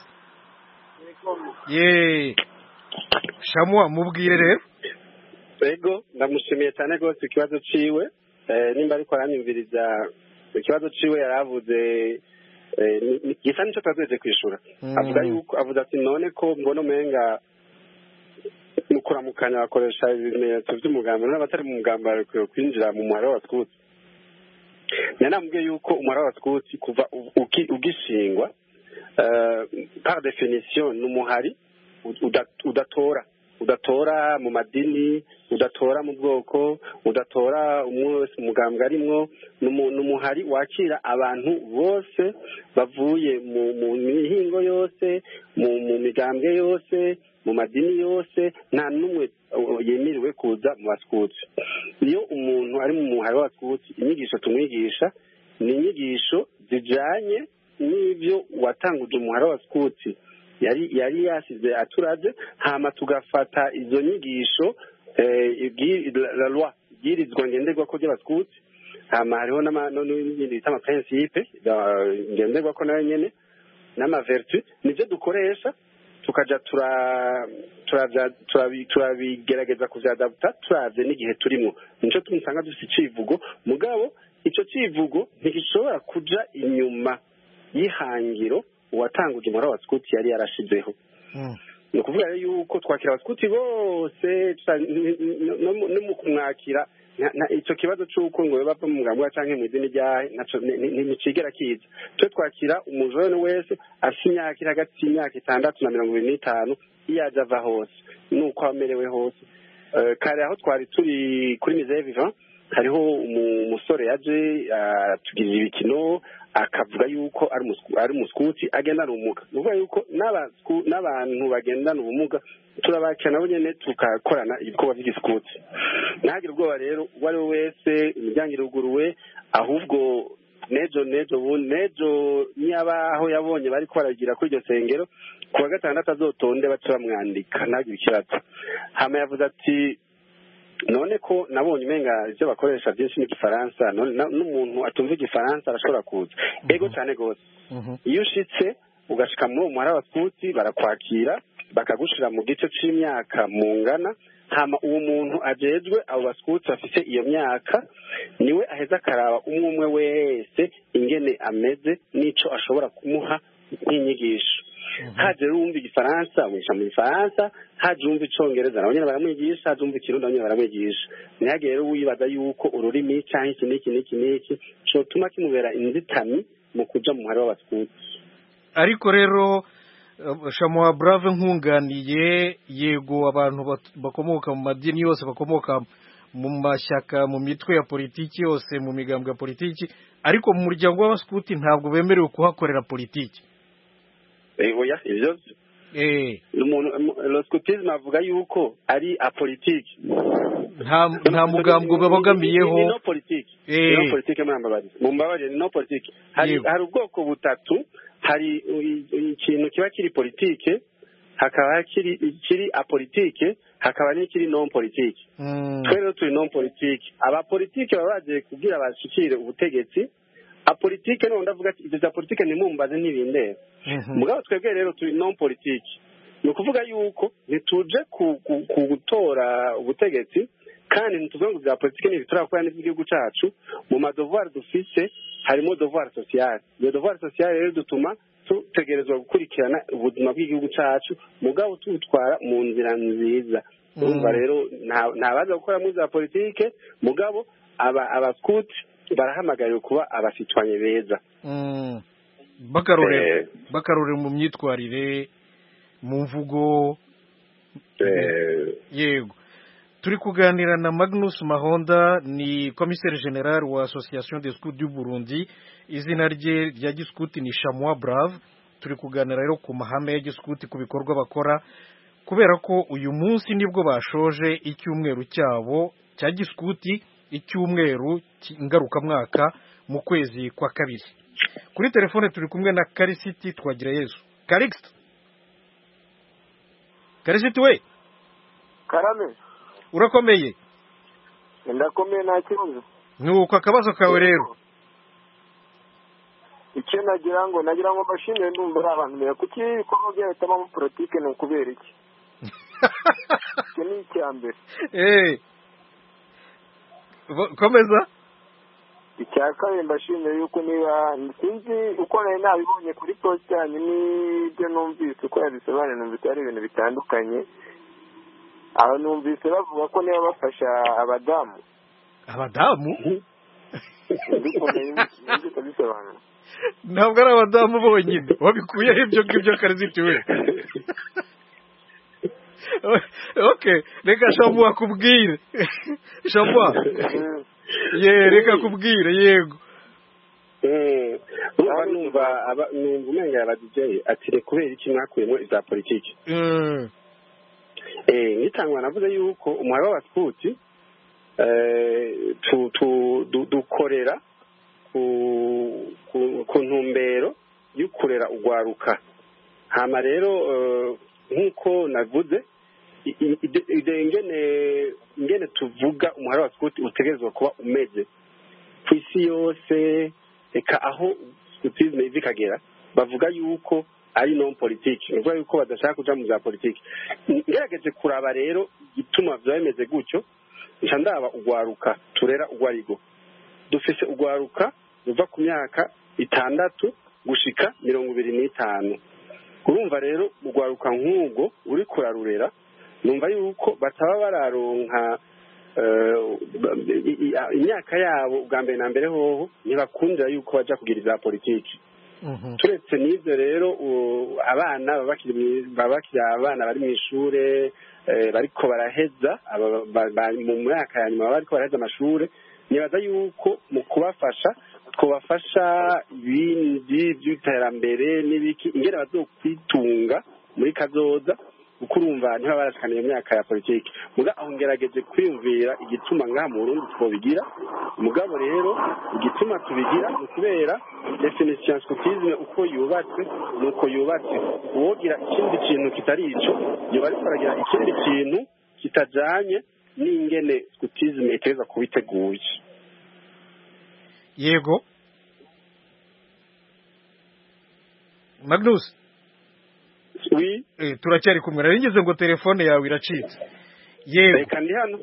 Shamwa mubwire rero. Yego ndamushimiye cyane rwose ikibazo ciwe. Nimba ariko aranyumviriza ikibazo ciwe yaravuze gisa nicyo twazeje kwishura. Avuga ati none ko mbona umenga mu kuramukanya bakoresha ibimenyetso by'umugambi n'abatari mu mugambi bakwiye kwinjira mu muhari w'abaskuti. Nanamubwiye yuko umuhari w'abaskuti kuva ugishingwa par definition n'umuhari udatora udatora mu madini, udatora mu bwoko, udatora umwe wese umugambwe arimwo, n'umuhari wakira abantu bose bavuye mu mihingo yose, mu migambwe yose, mu madini yose, nta n'umwe yemerewe kuza mu baskuti. Iyo umuntu ari mu muhari w'abaskuti, inyigisho tumwigisha ni inyigisho zijanye n'ibyo watanguje umuhari w'abaskuti yari yasize aturaze, hama tugafata izo nyigisho la loi ibwirizwa ngenderwako ry'abaskuti, hama hariho n'ibindi bita amaprincipe ngenderwako nayo nyene n'amavertu, nivyo dukoresha tukaja turabigerageza kuvyadapta turavye n'igihe turimo. Nico tumusanga dufite icivugo, mugabo ico civugo ntigishobora kuja inyuma y'ihangiro uwatanguje umuhari w'abaskuti yari yarashizeho. Ni ukuvuga rero yuko twakira abaskuti bose no mu kumwakira icyo kibazo cy'uko ngo bava mu mugambwe cyangwa mu idini ryahe nticigera kiza. Twe twakira umujene wese afite imyaka iri hagati y'imyaka 6 na 25 iyo aja ava hose nuko amerewe hose. Kare aho twari turi kuri Musée Vivant hariho umusore yaje atugirira ibikino akavuga yuko ari umuskuti agendana ubumuga. Ni ukuvuga yuko n'abantu bagendana ubumuga turabakira nabo nyene tukakorana ibikorwa by'iskuti. Ntagire ubwoba rero uwo ari we wese imiryango iruguruwe, ahubwo nejo niba aho yabonye bari baragira kuri iryo sengero ku wa gatandatu azotonde baca bamwandika ntagire ikibazo. Hama yavuze ati none ko nabonye umenga ibyo bakoresha byinshi n'igifaransa, n'umuntu atumva igifaransa arashobora kuza. Ego cyane gose. Iyo ushitse ugashika muri umuhari w'abaskuti barakwakira bakagushira mu gice c'imyaka mungana, hama uwo muntu ajejwe abo baskuti bafite iyo myaka niwe aheza akaraba umwe wese ingene ameze n'ico ashobora kumuha nk'inyigisho. Haje rumva igifaransa mwisha mu gifaransa, haje umva icongereza nabo nyene baramwigisha, haje umva ikirundi nabo nyene baramwigisha. Ntihagire rero wibaza yuko ururimi canke iki co tuma kimubera inzitami mu kuja mu muhari w'abaskuti. Ariko rero Chamois Brave nkunganiye, yego abantu bakomoka mu madini yose, bakomoka mu mashyaka, mu mitwe ya politiki yose, mu migambwe ya politiki, ariko mu muryango w'abaskuti ntabwo bemerewe kuhakorera politiki. Oya, ivyo l'oscutisme avuga yuko ari apolitiki, nta mugambwe babogamiyeho. No politiki, no politiki mumbabarire, no politiki. Hari ubwoko butatu, hari ikintu kiba kiri politike, hakaba kiri apolitike, hakaba n'ikiri non politike. Twero turi non politike. Abapolitike baba baje kugira bashikire ubutegetsi, apolitike no ndavuga ati ibyo politike nimumbaze ntibindera. Mugabo twebwe rero turi non politike. Ni ukuvuga yuko ntituje gutora ubutegetsi kandi ntituvuga ngo bya politike ntibiturakora n'igihugu cyacu. Mu madevoir dufise harimo devoir social. Iyo devoir social rero dutuma tutegerezwa gukurikirana ubuzima bw'igihugu cyacu, mugabo tutwara mu nzira nziza. Urumva rero ntabaza gukora muri za politike, mugabo abaskuti barahamagariwe kuba abasitwanye beza. Bakarorera mu myitwarire, mu mvugo. Yego. Turi kuganira na Magnus Mahonda, ni commissaire general wa Association des Scouts du Burundi. Izina rye rya giskuti ni Chamois Brave. Turi kuganira rero ku mahame ya giskuti, ku bikorwa bakora, kubera ko uyu munsi nibwo bashoje icyumweru cyabo cya giskuti, icyumweru ngarukamwaka mu kwezi kwa kabiri. Kuri telefone turi kumwe na Karisiti Twagirayezu. Karisiti we. Karame. Urakomeye? Ndakomeye nta kibazo. Nuko akabazo kawe rero. Icyo nagira ngo mbashimire, ndumva abantu bera kuki ibikorwa byahitamo mu politike ni ukubera iki? Icyo ni icyambere. Komeza. Icya kabiri mbashimire yuko niba sinzi uko nari nabibonye kuri post yanyu n'ibyo numvise uko yabisobanura, numvise ari ibintu bitandukanye. Aho numvise bavuga ko niba bafasha abadamu. Ntabwo ari abadamu bonyine, wabikuyeho ibyo ngibyo Kariziti we. Okay, reka Shamwa akubwire. Shamwa. Reka akubwire yego. numva umenga yaba DJ ati kubera iki mwakuyemo iza politiki. Nitangwa navuze yuko umwari w'abaskuti dukorera ku ntumbero y'ukurera ugwaruka. Hama rero nk'uko navuze ingene tuvuga umwari w'abaskuti utegerezwa kuba umeze ku isi yose, eka aho scoutisme ivikagera bavuga yuko ari non politique, bivuga yuko badashaka kuja mu za politiki. Ngerageje kuraba rero igituma vyameze gutyo, nca ndaba ugwaruka turera ugwarigo. Dufise ugwaruka ruva ku myaka 6 gushika 25. Urumva rero ugwaruka nk'ubwo uri kurarurera, numva yuko bataba bararonka imyaka yabo bwa mbere na mbere hoho ntibakundira yuko baja kugira za politiki. Turetse n'ibyo rero abana babakiri abana bari mu ishure bariko baraheza mu myaka ya nyuma bariko baraheza amashure, nibaza yuko mu kubafasha twobafasha ibindi by'iterambere n'ibiki ingene bazokwitunga muri kazoza, kuko urumva niba barashikaniye imyaka ya politiki. Muga aho ngerageje kwiyumvira igituma ngaha mu Burundi twobigira, mugabo rero igituma tubigira ni kubera definition scoutisme uko yubatse nuko yubatse. Uwogira ikindi kintu kitari ico yoba ariko aragira ikindi kintu kitajanye n'ingene scoutisme iteza kubiteguye. Yego Magnus. Oui. Turacyari kumwe, naringize ngo telefone yawe iracitse. Yego. Reka ndi hano.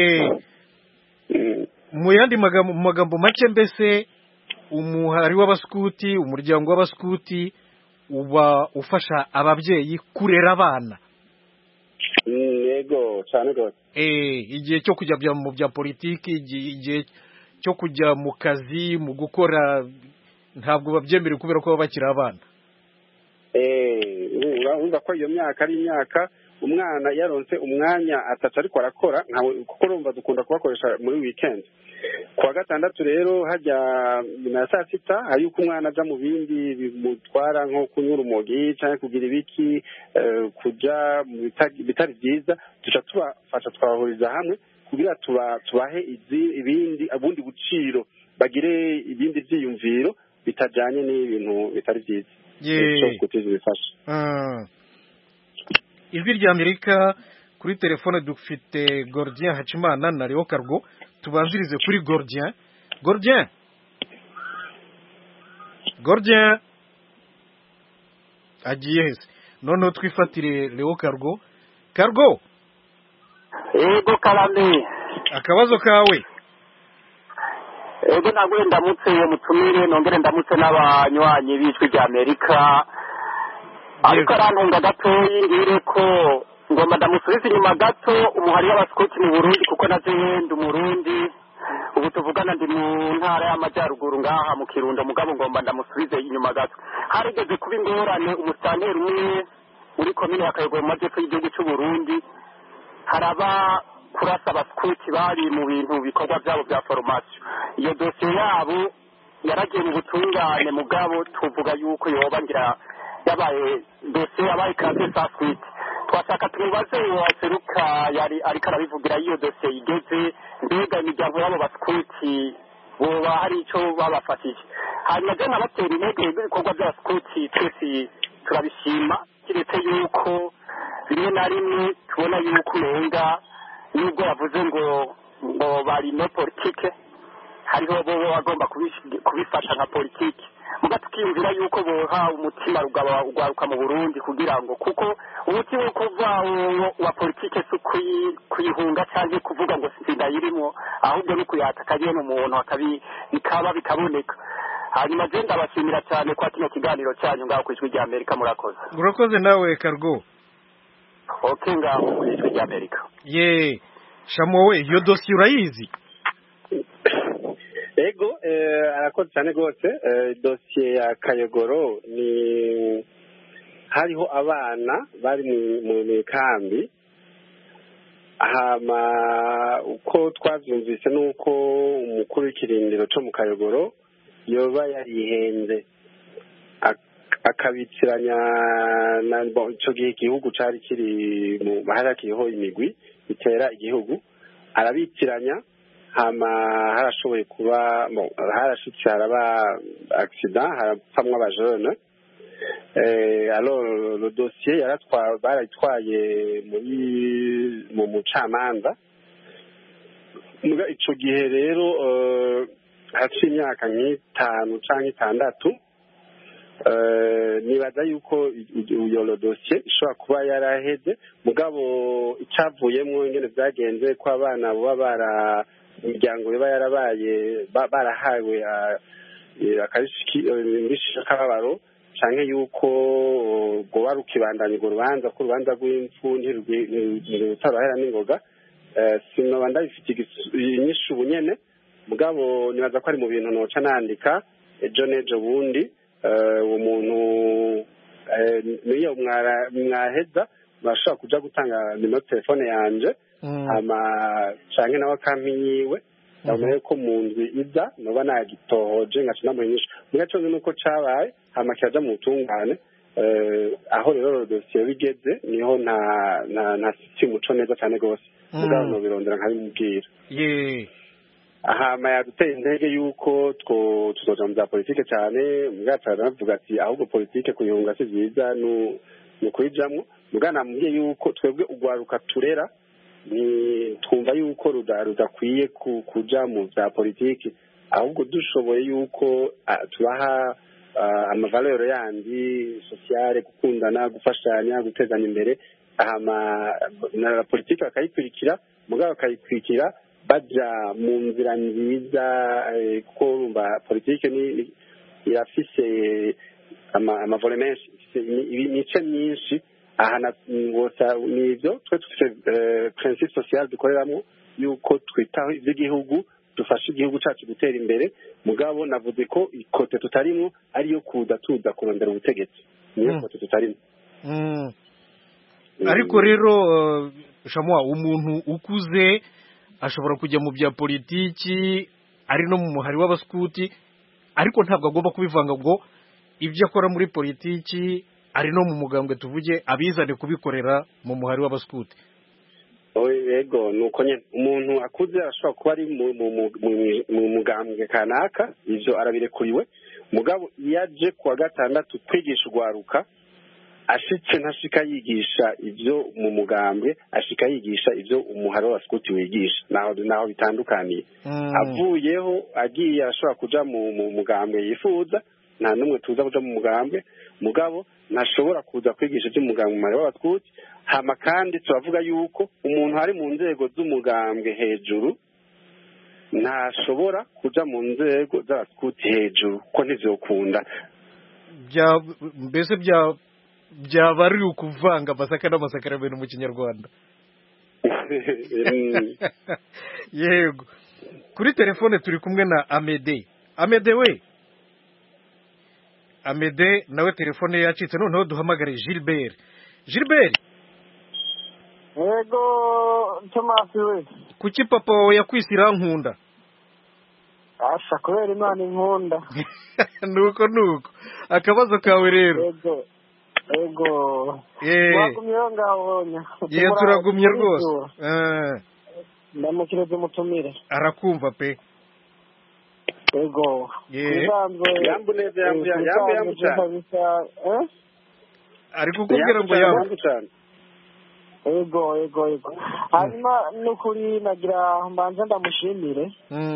Mu yandi magambo make, mbese umuhari w'abaskuti, umuryango w'abaskuti uba ufasha ababyeyi kurera abana. Yego cyane gose. Igihe cyo kujya mu bya politiki, igihe cyo kujya mu kazi, mu gukora, ntabwo babyemere kubera ko bakiri abana. Urumva ko iyo myaka ari imyaka umwana yaronse umwanya ataca ariko arakora, kuko urumva dukunda kubakoresha muri weekend. Kuwa gatandatu rero hajya na saa 6 hari uko umwana aja mu bindi bimutwara nko kunyura umugi cyangwa kugira ibiki, kuja mu bitari byiza, tuca tubafasha twahuriza hamwe kugira tubahe ibindi abundi buciro, bagire ibindi byiyumviro bitajanye n'ibintu bitari byiza. Ijwi rya Amerika kuri telefone dufite Gordien Hachimana na Leo Cargo. Tubanzirize kuri Gordien agiye hese, noneho twifatire Leo Cargo. Yego Karame, akabazo kawe. Ego nagwe ndamutse uwo mutumire, nongere ndamutse n'abanywanyi b'ijwi rya Amerika. Ariko arantunga gatoyi ngire ko ngomba ndamusubiza inyuma gato umuhari w'abaskuti mu Burundi, kuko naje ndi Umurundi, ubu tuvugana ndi mu ntara y'amajyaruguru ngaha mu Kirundo, mugabo ngomba ndamusubize inyuma gato. Harigeze kuba ingorane umusitanteri umwe muri komine ya Kayogoro mu majyepfo y'igihugu cy'u Burundi, haraba kurasa abaskuti bari mu bintu bikorwa byabo bya formation. Iyo dosiye yabo yaragiye mu butungane, mugabo tuvuga yuko yoba ngira yabaye dosiye yabaye kaze saskuti. Twashaka tumubaze waseruka yari ariko arabivugira iyo dosiye igeze, mbega imiryango y'abo baskuti boba hari icyo babafashije. Hanyuma je nabatera intege ibikorwa by'abaskuti twese turabishima, kiretse yuko rimwe na rimwe tubona yuko umenga nubwo yavuze ngo bari no politike, hariho bo bagomba kubifasha nka politike, muga tukiyumvira yuko boha umutima ugwaruka mu Burundi, kugira ngo kuko umutima wo kuva wa politike si kuyihunga cyangwa kuvuga ngo sindayirimo, ahubwo ni kuyatakaje n'umuntu bikaba bikaboneka. Hanyuma je ndabashimira cyane kwa kino kiganiro cyanyu ngaho ku ijwi rya Amerika. Murakoze nawe Cargo. Okay, ngaho ku ijwi rya Amerika. Shamowe, iyo dosiye urayizi? Ego arakoze cyane gose. Dosiye ya Kayogoro ni hariho abana bari mu kambi hama uko twavyumvise nuko umukuru w'ikirindiro cyo mu Kayogoro yoba yarihenze akabitiranya na ico gihe igihugu cari kiri mu baharakiyeho imigwi itera igihugu arabitiranya hama harashoboye kuba harashitse haraba accident harapamwa abajene alors le dossier barayitwaye mu mucamanza ico gihe rero haciye imyaka nk'itanu canke itandatu nibaza yuko iyo dossier ishobora kuba yaraheze mugabo icyavuyemo ingene byagenze ko abana baba imiryango iba yarabaye barahawe akababaro canke yuko rwoba rukibandanya urwo rubanza ko urubanza rw'impfu ntirutahera n'ingoga sinoba ndabifite inyishu ubunyene mugabo nibaza ko ari mu bintu noca nandika ejo n'ejo bundi uwo muntu niyo mwaheza bashobora kuja gutanga nimero telefone yanje hama canke nawe akampiyiwe ndabona ko mu ndwi iza noba nagitohoje ngaca namuhinyisha mugaco nuko cabaye hama kiraja mu butungane aho rero dosiye bigeze niho nta simuco neza cane gose mugabo nobirondera nkabimubwira hama yaduteye intege yuko tuzoja mu bya politike cyane mugabo navuga ati ahubwo politike kuyunga si vyiza ni kuyijamwo mugabo namubwiye yuko twebwe ugwaruka turera twumva yuko rudakwiye kuja mu bya politiki ahubwo dushoboye yuko tubaha amavalero yandi sociale gukundana gufashanya gutezanya imbere na politiki bakayikurikira mugabo bakayikurikira baja mu nzira nziza kuko urumva politiki irafise amavole menshi imice myinshi aha nivyo twe dufite principe sociale dukoreramo yuko twitaho ivy'igihugu dufasha igihugu cacu gutera imbere mugabo navuze ko ikote tutarimwo ariyo tuza kurondera ubutegetsi niyo kote tutarimwo ariko rero shamwa umuntu ukuze ashobora kujya mu bya politiki ari no mu muhari w'abaskuti ariko ntabwo agomba kubivanga ngo ibyo akora muri politiki ari no mu mugambwe tuvuge abizane kubikorera mu muhari w'abaskuti yego nuko nyene umuntu akuze ashobora kuba ari mu mugambwe kanaka ivyo arabirekuriwe mugabo yaje kuwa gatandatu kwigisha urwaruka ashitse ntashika yigisha ivyo mu mugambwe ashika yigisha ivyo umuhari w'abaskuti wigisha naho bitandukaniye avuyeho agiye ashobora kuja mu mugambwe yifuza nta numwe tuza kuja mu mugambwe mugabo ntashobora kuza kwigisha iby'umugambwe mu muhari w'abaskuti hama kandi turavuga yuko umuntu ari mu nzego z'umugambwe hejuru ntashobora kuja mu nzego z'abaskuti hejuru ko ntivyokunda mbese byaba ari ukuvanga amasaka n'amasakaramentu mu kinyarwanda yego kuri telefone turi kumwe na Amede we Amede nawe telefone yacitse noneho duhamagare Gilbert yego Thomas we kuki papa wawe yakwisira nkunda asha kubera Imana inkunda nuko akabazo kawe rero yego wagumyeho ngahonya turagumye rwose ndamukireze mutumire arakumva pe yego yambu neza yambu cyane ari kukubwira ngo yambu cyane yego hanyuma nukuri nagira mbanza ndamushimire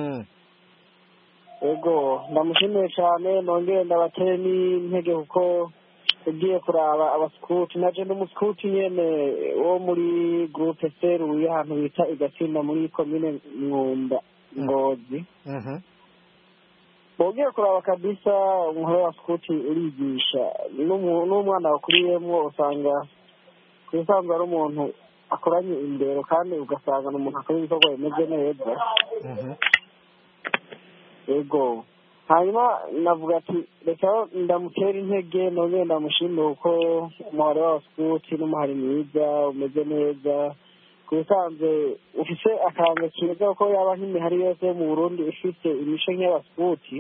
yego ndamushimiye cyane nongeye ndabatere n'intege kuko ugiye kuraba abaskuti naje n'umuskuti nyene wo muri groupe seru y'ahantu bita Igatsinda muri commune Mwumba Ngozi ugiye kuraba kabisa umuhoro wa skuti urigisha n'umwana wakuriyemo usanga kwisanzwe ari umuntu akoranye imbere kandi ugasanga n'umuntu akora ibikorwa bimeze neza yego hanyuma navuga ati reka ndamutera intege none ndamushimira uko umuhari w'abaskuti n'umuhari mwiza umeze neza ku bisanzwe ufise akantu keza ko yaba nk'imihari yose yo mu burundi ifite imico nk'iy'abasikuti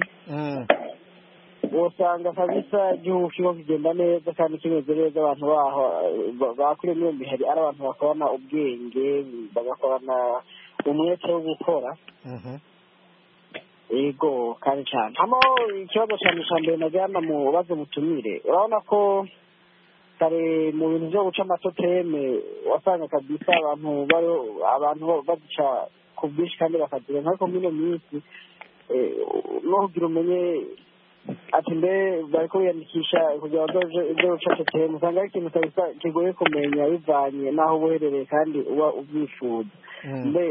usanga kabisa igihugu kiba kigenda neza kandi kimeze neza, abantu baho bakuriye muri iyo mihari ari abantu bakorana ubwenge, bagakorana umwete wo gukora. Yego kandi cyane hano ikibazo cyane cya mbere najyana mu bazo mutumire, urabona ko kare mu bintu byo guca amatoteme wasanga kabisa abantu bazica ku bwinshi kandi bakagira ariko muri ino minsi no kugira umenye ati mbe bari kwiyandikisha kugira ngo ibyo guca toteme usanga ari ikintu kabisa kigoye kumenya bivanye n'aho uherereye kandi uba ubyifuza. mbe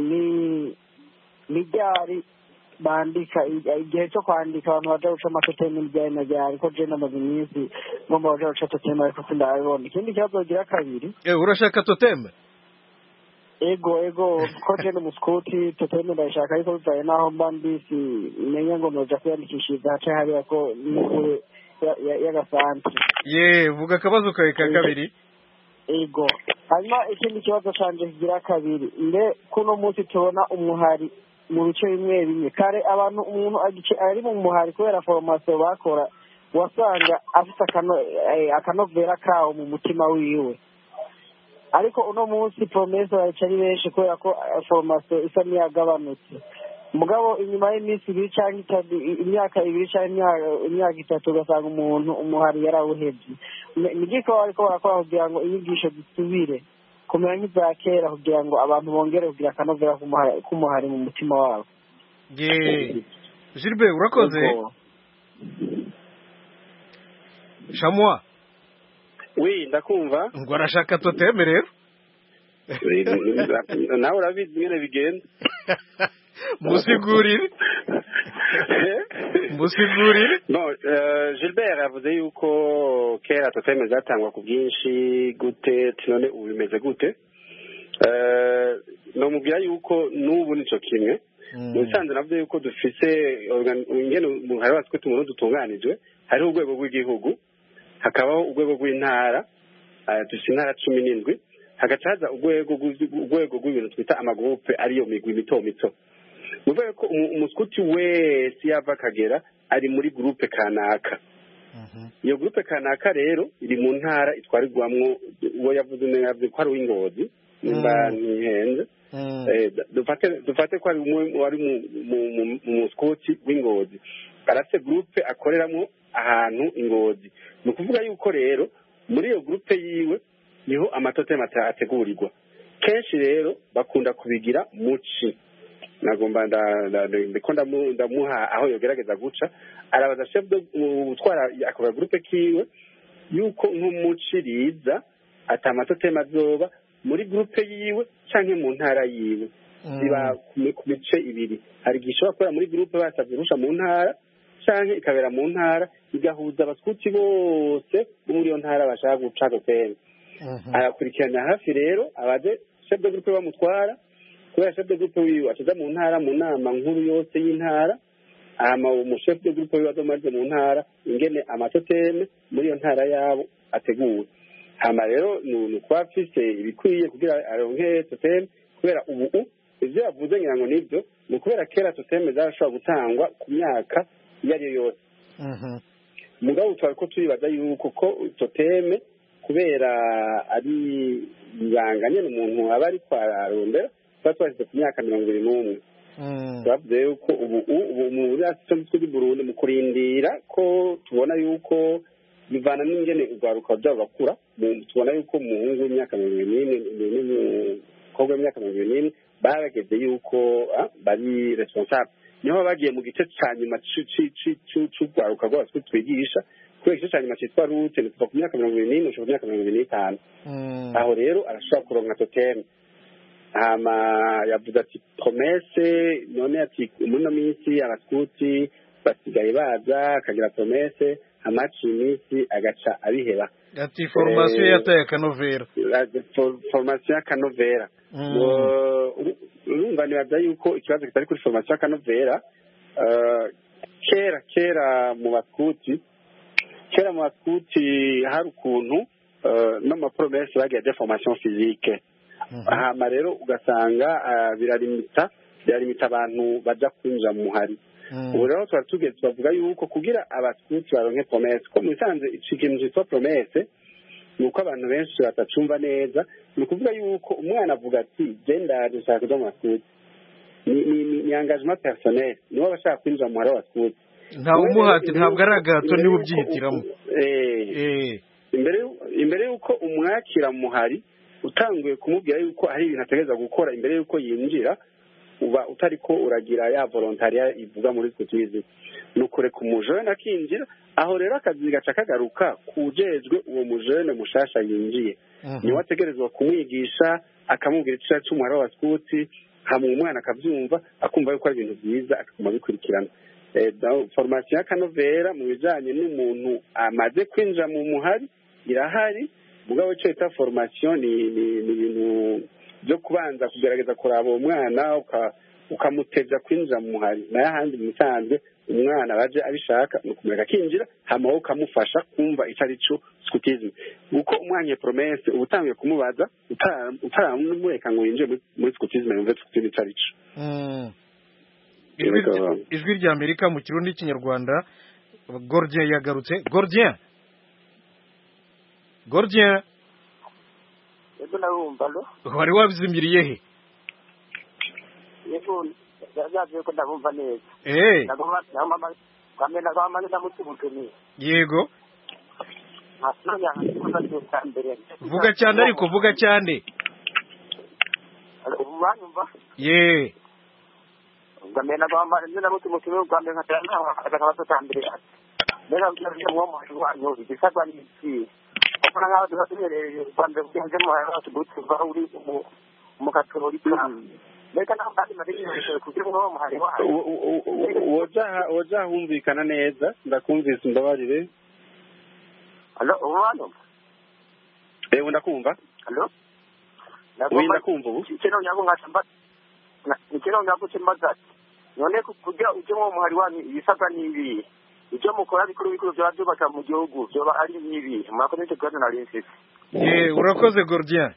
ni ryari bandika igihe cyo kwandika abantu baje guca amatoteme n'ijyanye na ryari ko je namaze iminsi ngomba baje guca toteme ariko sindabibona. Ikindi kibazo gira kabiri, urashaka toteme? ego ko je n'umuskuti toteme ndashaka ariko bivaye n'aho mba mbisi menya ngo noja kwiyandikishiriza hace hariya ko n'ikure y'agasantre. Vuga akabazo kawe ka kabiri. Ego hanyuma ikindi kibazo canje kigira kabiri, mbe kuno munsi tubona umuhari mu bice bimwe bimwe, kare abantu umuntu ari mu muhari kubera formation bakora wasanga afite akanovera kawo mu mutima wiwe, ariko uno munsi promesse bayica ari benshi kubera ko formation isa n'iyagabanutse. Mugabo inyuma y'iminsi ibiri cyangwa itatu, imyaka ibiri cyangwa imyaka itatu ugasanga umuntu umuhari yarawuhebye. Nigiko ariko barakora kugira ngo inyigisho zisubire kumera nk'ibya kera kugira ngo abantu bongere kugira akanovera k'umuhari mu mutima wabo. Gilbert urakoze. Shamwa ndakumva ngo arashaka toteme rero. nawe urabizi nyine bigenda. musigurire. No, Gilbert yavuze yuko kera toteme zatangwa ku bwinshi gute, none ubu bimeze gute? Nomubwira yuko n'ubu nico kimwe. Musanze navyo yuko dufise ingene umuhari watwe tumuno dutunganijwe, hari urwego rw'igihugu, hakabaho urwego rw'intara, dufise intara 17, hagacaza urwego rw'ibintu twita amagroupe ariyo migwi mito mito. Muvuga ko umuskuti wese yava akagera ari muri groupe kanaka. Iyo groupe kanaka rero iri mu ntara itwarirwamwo uwo yavuze neza ko ari uw'Ingozi, nimba ntihenze. Dufate ko ari mu muskuti w'Ingozi, arafite groupe akoreramo ahantu Ingozi. Ni ukuvuga yuko rero muri iyo groupe yiwe niho amatoteme ategurirwa. Kenshi rero bakunda kubigira muci. Nagomba ndiko ndamuha aho yogerageza guca, arabaza chef de gutwara akora groupe kiwe yuko nk'umuci riza atamatoteme azoba muri groupe yiwe canke mu ntara yiwe. Ziba ku mice ibiri, hari gishobora kubera muri groupe basavye rusha mu ntara canke ikabera mu ntara igahuza abaskuti bose muri iyo ntara bashaka guca toteme. Arakurikirana hafi rero abaje chef de groupe bamutwara, kubera chef de groupe wiwe acaza mu ntara mu nama nkuru yose y'intara, mu chef de groupe wiwe azomaze mu ntara ingene amatoteme muri iyo ntara yabo ateguwe. Hama rero ni kwafise ibikwiye kugira aronke toteme, kubera ubu ivyo yavuze ngira ngo nivyo, ni kubera kera toteme zarashobora gutangwa ku myaka iyo ari yo yose. Mugabo twariko turibaza yuko ko toteme kubera ari ibanga nyene umuntu aba ari kwararondera twashyize ku myaka 21. Twavuze yuko ubu mu burasirazuba bw'u Burundi mu kurindira ko tubona yuko bivana n'ingene urwaruka rwabo bakura, tubona yuko umuhungu w'imyaka 21 n'umukobwa w'imyaka 21 barageze yuko bari responsable. Niho bagiye mu gice cya nyuma c'urwaruka rwose twigisha, kubera igice cya nyuma cyitwa rute ni kuva ku myaka 21 gushika ku myaka 25. Aho rero arashobora kuronka toteme. Yavuze ati promesse, none ati muri no minsi abaskuti basigaye baza akagira promesse, amaci iminsi agaca abiheba. Ati formation yataye akanovera. Formation y'akanovera. Urumva nibaza yuko ikibazo kitari kuri formation y'akanovera. Kera mu baskuti hari ukuntu no ma promesse bagiye de formation physique. hama rero ugasanga birarimita abantu baja kwinjira mu muhari ubu rero twari tugeze bavuga yuko kugira abaskuti baronke promesse ko musanze ikintu cyitwa promesse ni uko abantu benshi batacumva neza ni ukuvuga yuko umwana avuga ati genda dushaka kuja mu baskuti ni engagement personnel nibo bashaka kwinjira mu muhari w'abaskuti nta umuhati ntabwo ari agahato niba ubyihitiramo imbere y'uko umwakira mu muhari utanguye kumubwira yuko hari ibintu ategereza gukora imbere y'uko yinjira uba utari ko uragira ya volontariya ivuga muri scoutisme ni ukureka umujene akinjira aho rero akazi gaca kagaruka kujejwe uwo mujene mushasha yinjiye niwe ategerezwa kumwigisha akamubwira icyo cy'umuhari w'abaskuti hamwe umwana akabyumva akumva yuko ari ibintu byiza akaguma bikurikirana formation y'akanovera mu bijanye n'umuntu amaze kwinjira mu muhari irahari mugabo icyo bita formation ni ibintu byo kubanza kugerageza kuraba uwo mwana ukamuteza kwinjira mu muhari nayo ahandi musanzwe umwana baje abishaka ni ukumureka akinjira hama wowe ukamufasha kumva icyo ari cyo scoutisme uko umwanya promesse uba utangiye kumubaza utaramureka ngo yinjire muri scoutisme yumve scoutisme icyo ari cyo ijwi rya Amerika mu kirundi n'ikinyarwanda Gordien yagarutse Gordien yego narumva lo wari wabizimiriye he yego yaje ko ndabumva neza yego vuga cyane ariko vuga cyane ye ngamena kwamba nina mtu mkimwe kwamba ngatana akabato tambire nena mtu mwomo wanyo bisagwa ni si okona ngaho duhatumire kwamba kujenje mu hayo tubutu bauri mu katolika leka na kandi madini kugira ngo mu hari woja humvikana neza ndakumvise ndabarire allo wano ndakumva allo ndakumva ubu kino nyako ngatamba nikino nyako chimbaza none kugira uje mu muhari wanyu ibisabwa nibi icyo mukora bikuru by'abatuka mu gihugu byo ari nibi mwakoze cyo gana narinsisi urakoze Gordien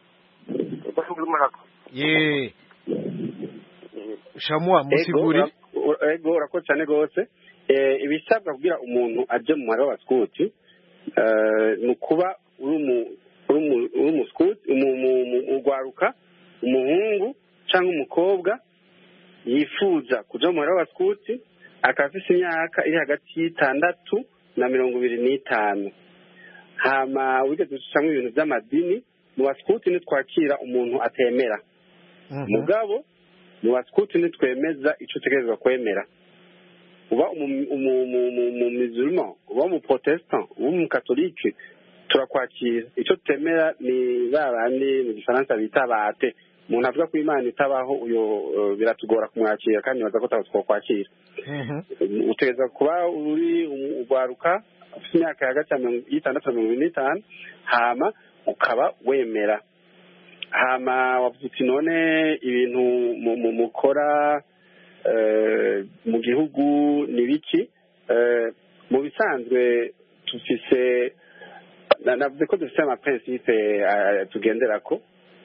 shamwa musiguri ego urakoze cyane gose ibisabwa kugira umuntu aje mu muhari w'abaskuti ni kuba uri umuskuti ugwaruka umuhungu cyangwa umukobwa yifuza kuja mu muhari w'abaskuti akaba afise imyaka iri hagati y'itandatu na 25 hama wigeze gucamwo ibintu by'amadini mu baskuti ntitwakira umuntu atemera mugabo mu baskuti ntitwemeza ico utegerezwa kwemera uba umumusulman uba umuprotestant uba umukatolike turakwakira icyo tutemera ni babandi mu gifaransa bita bate umuntu avuga ko imana itabaho uyo biratugora kumwakira kandi baza ko twakwakira utegereza kuba uri ugwaruka ufite imyaka hagati y'itandatu na 25 hama ukaba wemera hama wavuze uti none ibintu mukora mu gihugu ni biki mu bisanzwe tufise navuze ko dufite amaprincipe tugenderako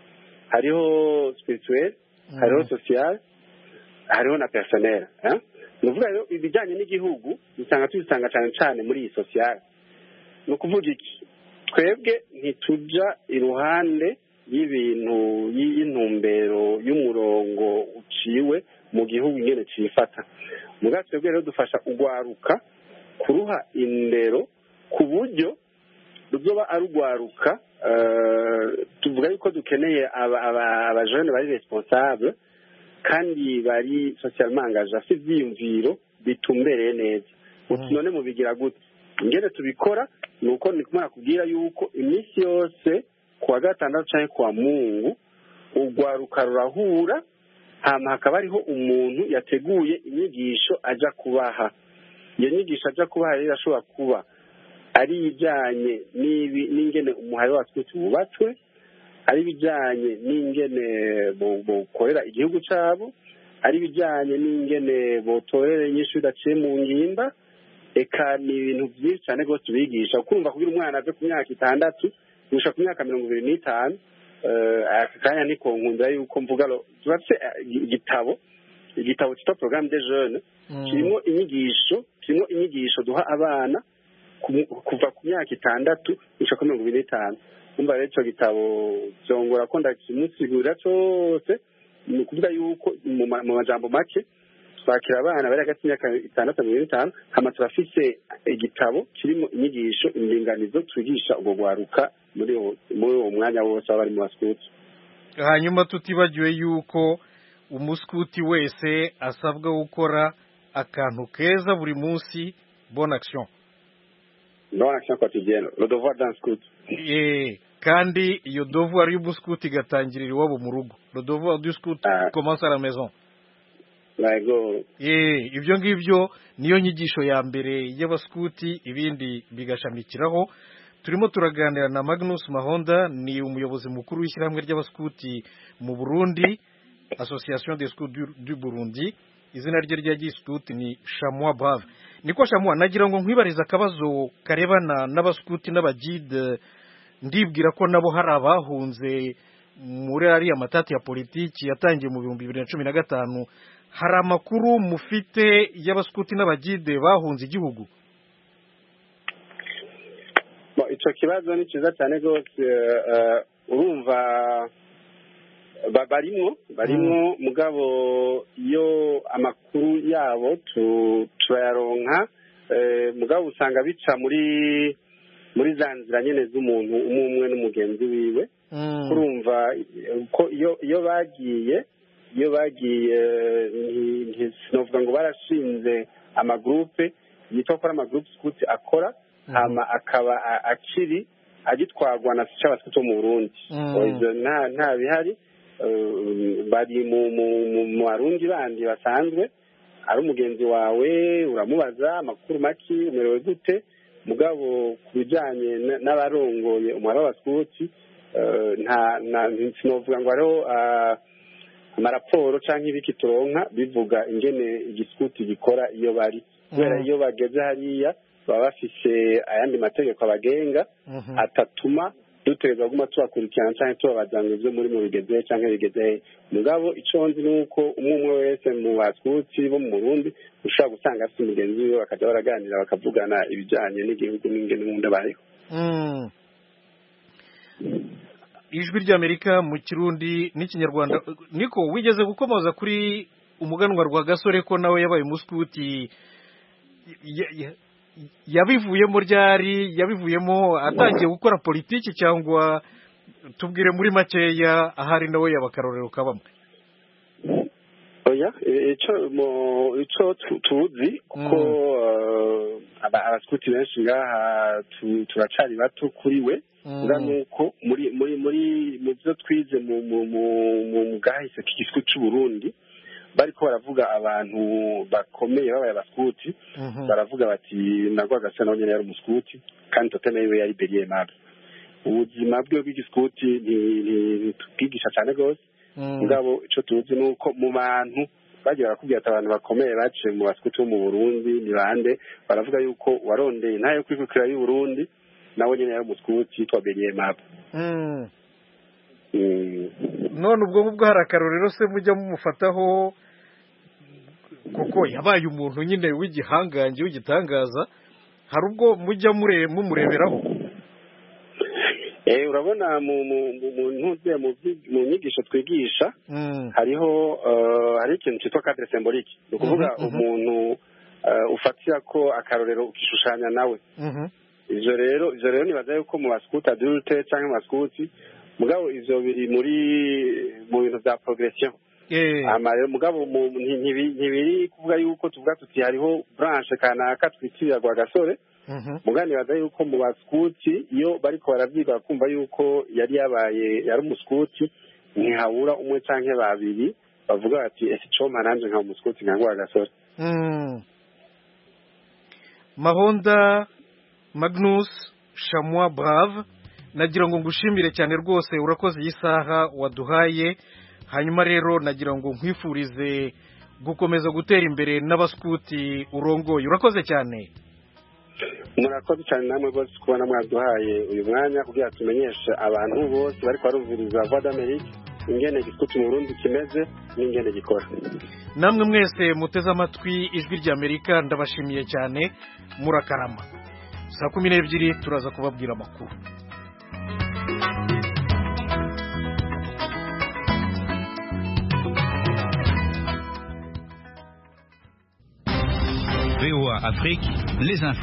hariho spirituel hariho social hariho na personnel ni ukuvuga rero ibijyanye n'igihugu tubisanga cyane cyane muri iyi social ni ukuvuga iki twebwe ntituja iruhande y'ibintu y'intumbero y'umurongo uciwe mu gihugu ingene cifata muga twebwe rero dufasha ugwaruka kuruha indero ku buryo ruzoba ari ugwaruka tuvuga yuko dukeneye abajene bari responsable kandi bari socialement engagé afite ivyiyumviro bitumbereye neza none mubigira gute ingene tubikora nuko ndikumara kubwira yuko iminsi yose kuwa gatandatu canke kuwa Mungu ugwaruka rurahura hama hakaba hariho umuntu yateguye inyigisho aja kubaha iyo nyigisho aja kubaha rero ashobora kuba ari ibijyanye n'ingene umuhari wacu wubatswe ari ibijyanye n'ingene bokorera igihugu cyabo ari ibijyanye n'ingene botorera inyishu bidaciye mu ngimba eka ni ibintu byinshi cyane rwose tubigisha kumva kugira umwana ave ku myaka 6 gushika ku myaka 25 aka kanya niko nkunda yuko mvuga turafite igitabo cyitwa programme des jeunes kirimo inyigisho duha abana kuva ku myaka 6 gushika ku 25. Umva rero icyo gitabo byongora ko ndakimusigurira cyose, ni ukuvuga yuko mu majambo make twakira abana bari hagati y'imyaka 6 na 25, hama turafise igitabo kirimo inyigisho indinganizo twigisha ubwo gwaruka muri uwo mwanya wose abari mu baskuti. Hanyuma tutibagiwe yuko umuskuti wese asabwa gukora akantu keza buri munsi, bonne action quotidienne, le devoir d'un scout. Kandi iyo devoir y'umuskuti igatangirira iwabo mu rugo. Le devoir du scout commence à la maison. Ibyo ngibyo niyo nyigisho ya mbere y'abaskuti, ibindi bigashamikiraho. Turimo turaganira na Magnus Mahonda, ni umuyobozi mukuru w'ishyirahamwe ry'abaskuti mu Burundi, Association des Scouts du Burundi. Izina rye rya giskuti ni Chamois Brave. Niko Chamois, nagira ngo nkwibariza akabazo karebana n'abaskuti n'abagide. Ndibwira ko nabo hari abahunze muri ariya matati ya politiki yatangiye mu 2015. Hari amakuru mufite y'abaskuti n'abagide bahunze igihugu? Icyo kibazo ni cyiza cyane rwose. Urumva barimo mugabo iyo amakuru yabo turayaronka, mugabo usanga bica muri za nzira nyene z'umuntu umwe n'umugenzi wiwe. Urumva ko iyo bagiye sinovuga ngo barashinze amagroupe yitwa ko amagroupe scout akora, hama akaba agitwagwa na cy'abaskuti mu Burundi. Nta bihari, bari mu Barundi bandi basanzwe, ari umugenzi wawe uramubaza amakuru maki umerewe gute, mugabo kubijanye n'abarongoye umwara w'abaskuti sinovuga ngo ariho amaraporo canke ibiki turonka bivuga ingene igiskuti gikora iyo bari, kubera iyo bageze hariya baba bafise ayandi mategeko abagenga atatuma dutegerezwa guma tubakurikirana canke tubabaza ivyo muri mu bigeze canke bigeze. Mugabo ico nzi nuko umwe wese mu baskuti bo mu Burundi ushobora gusanga afite umugenzi wiwe bakaja baraganira bakavugana ibijanye n'igihugu n'ingene umuntu abayeho. Ijwi ry'Amerika mu Kirundi n'Ikinyarwanda. Niko wigeze gukomoza kuri umuganwa rwa Gasore ko nawe yabaye umuskuti, yabivuyemo ryari, yabivuyemo atangiye gukora politiki, cyangwa tubwire muri makeya ahari nawe yabakarorero kabamwe? Oya, ico tuzi kuko abaskuti benshi ngaha turacari bato kuri we, nuko muri mu byo twize mu gahise k'igiskuti cy'u Burundi bariko baravuga abantu bakomeye babaye abaskuti, baravuga bati nagwa gasa nawe yari umuskuti kandi toteme yiwe yari Beriye Mab. Ubuzima bwe bw'igiskuti ntitubwigisha cyane rwose, mugabo ico tuzi nuko mu bantu bagiye barakubwira ati abantu bakomeye baciye mu baskuti bo mu Burundi ni bande, baravuga yuko warondeye ntayo kwikukira y'u Burundi nawe nyene yari umuskuti yitwa Beriye Mab. None ubwo hari akarorero se mujya mumufataho, kuko yabaye umuntu nyine w'igihanganje w'igitangaza, hari ubwo mujya mumureberaho? Urabona mu nyigisho twigisha hariho hari ikintu cyitwa cadre symbolique, ni ukuvuga umuntu ufatira ko akarorero ukishushanya nawe. Ivyo rero nibaza yuko mu baskuti adulte canke mu baskuti, mugabo ivyo biri mu bintu bya progression. Rero mugabo ntibiri kuvuga yuko tuvuga tuti hariho branche kanaka twitirira rwa Gasore. Mugani nibaza yuko mu baskuti iyo bariko baravyiga kumva yuko yari umuskuti, ntihabura umwe canke babiri bavuga bati ese coma nanje nka umuskuti nka rwa Gasore. Mahonda Magnus Chamois Brave, nagira ngo ngushimire cyane rwose, urakoze iyi saha waduhaye. Hanyuma rero nagira ngo nkwifurize gukomeza gutera imbere n'abaskuti urongoye. Urakoze cyane. murakoze cyane namwe bose kubona mwaduhaye uyu mwanya kugira tumenyeshe abantu bose bari kwarumviriza Voix d'Amérique ingene giskuti mu Burundi kimeze n'ingene gikora. Namwe mwese muteze amatwi ijwi ry'Amerika ndabashimiye cyane murakarama. Saa 12 turaza kubabwira amakuru. VOA Afrique, les infos.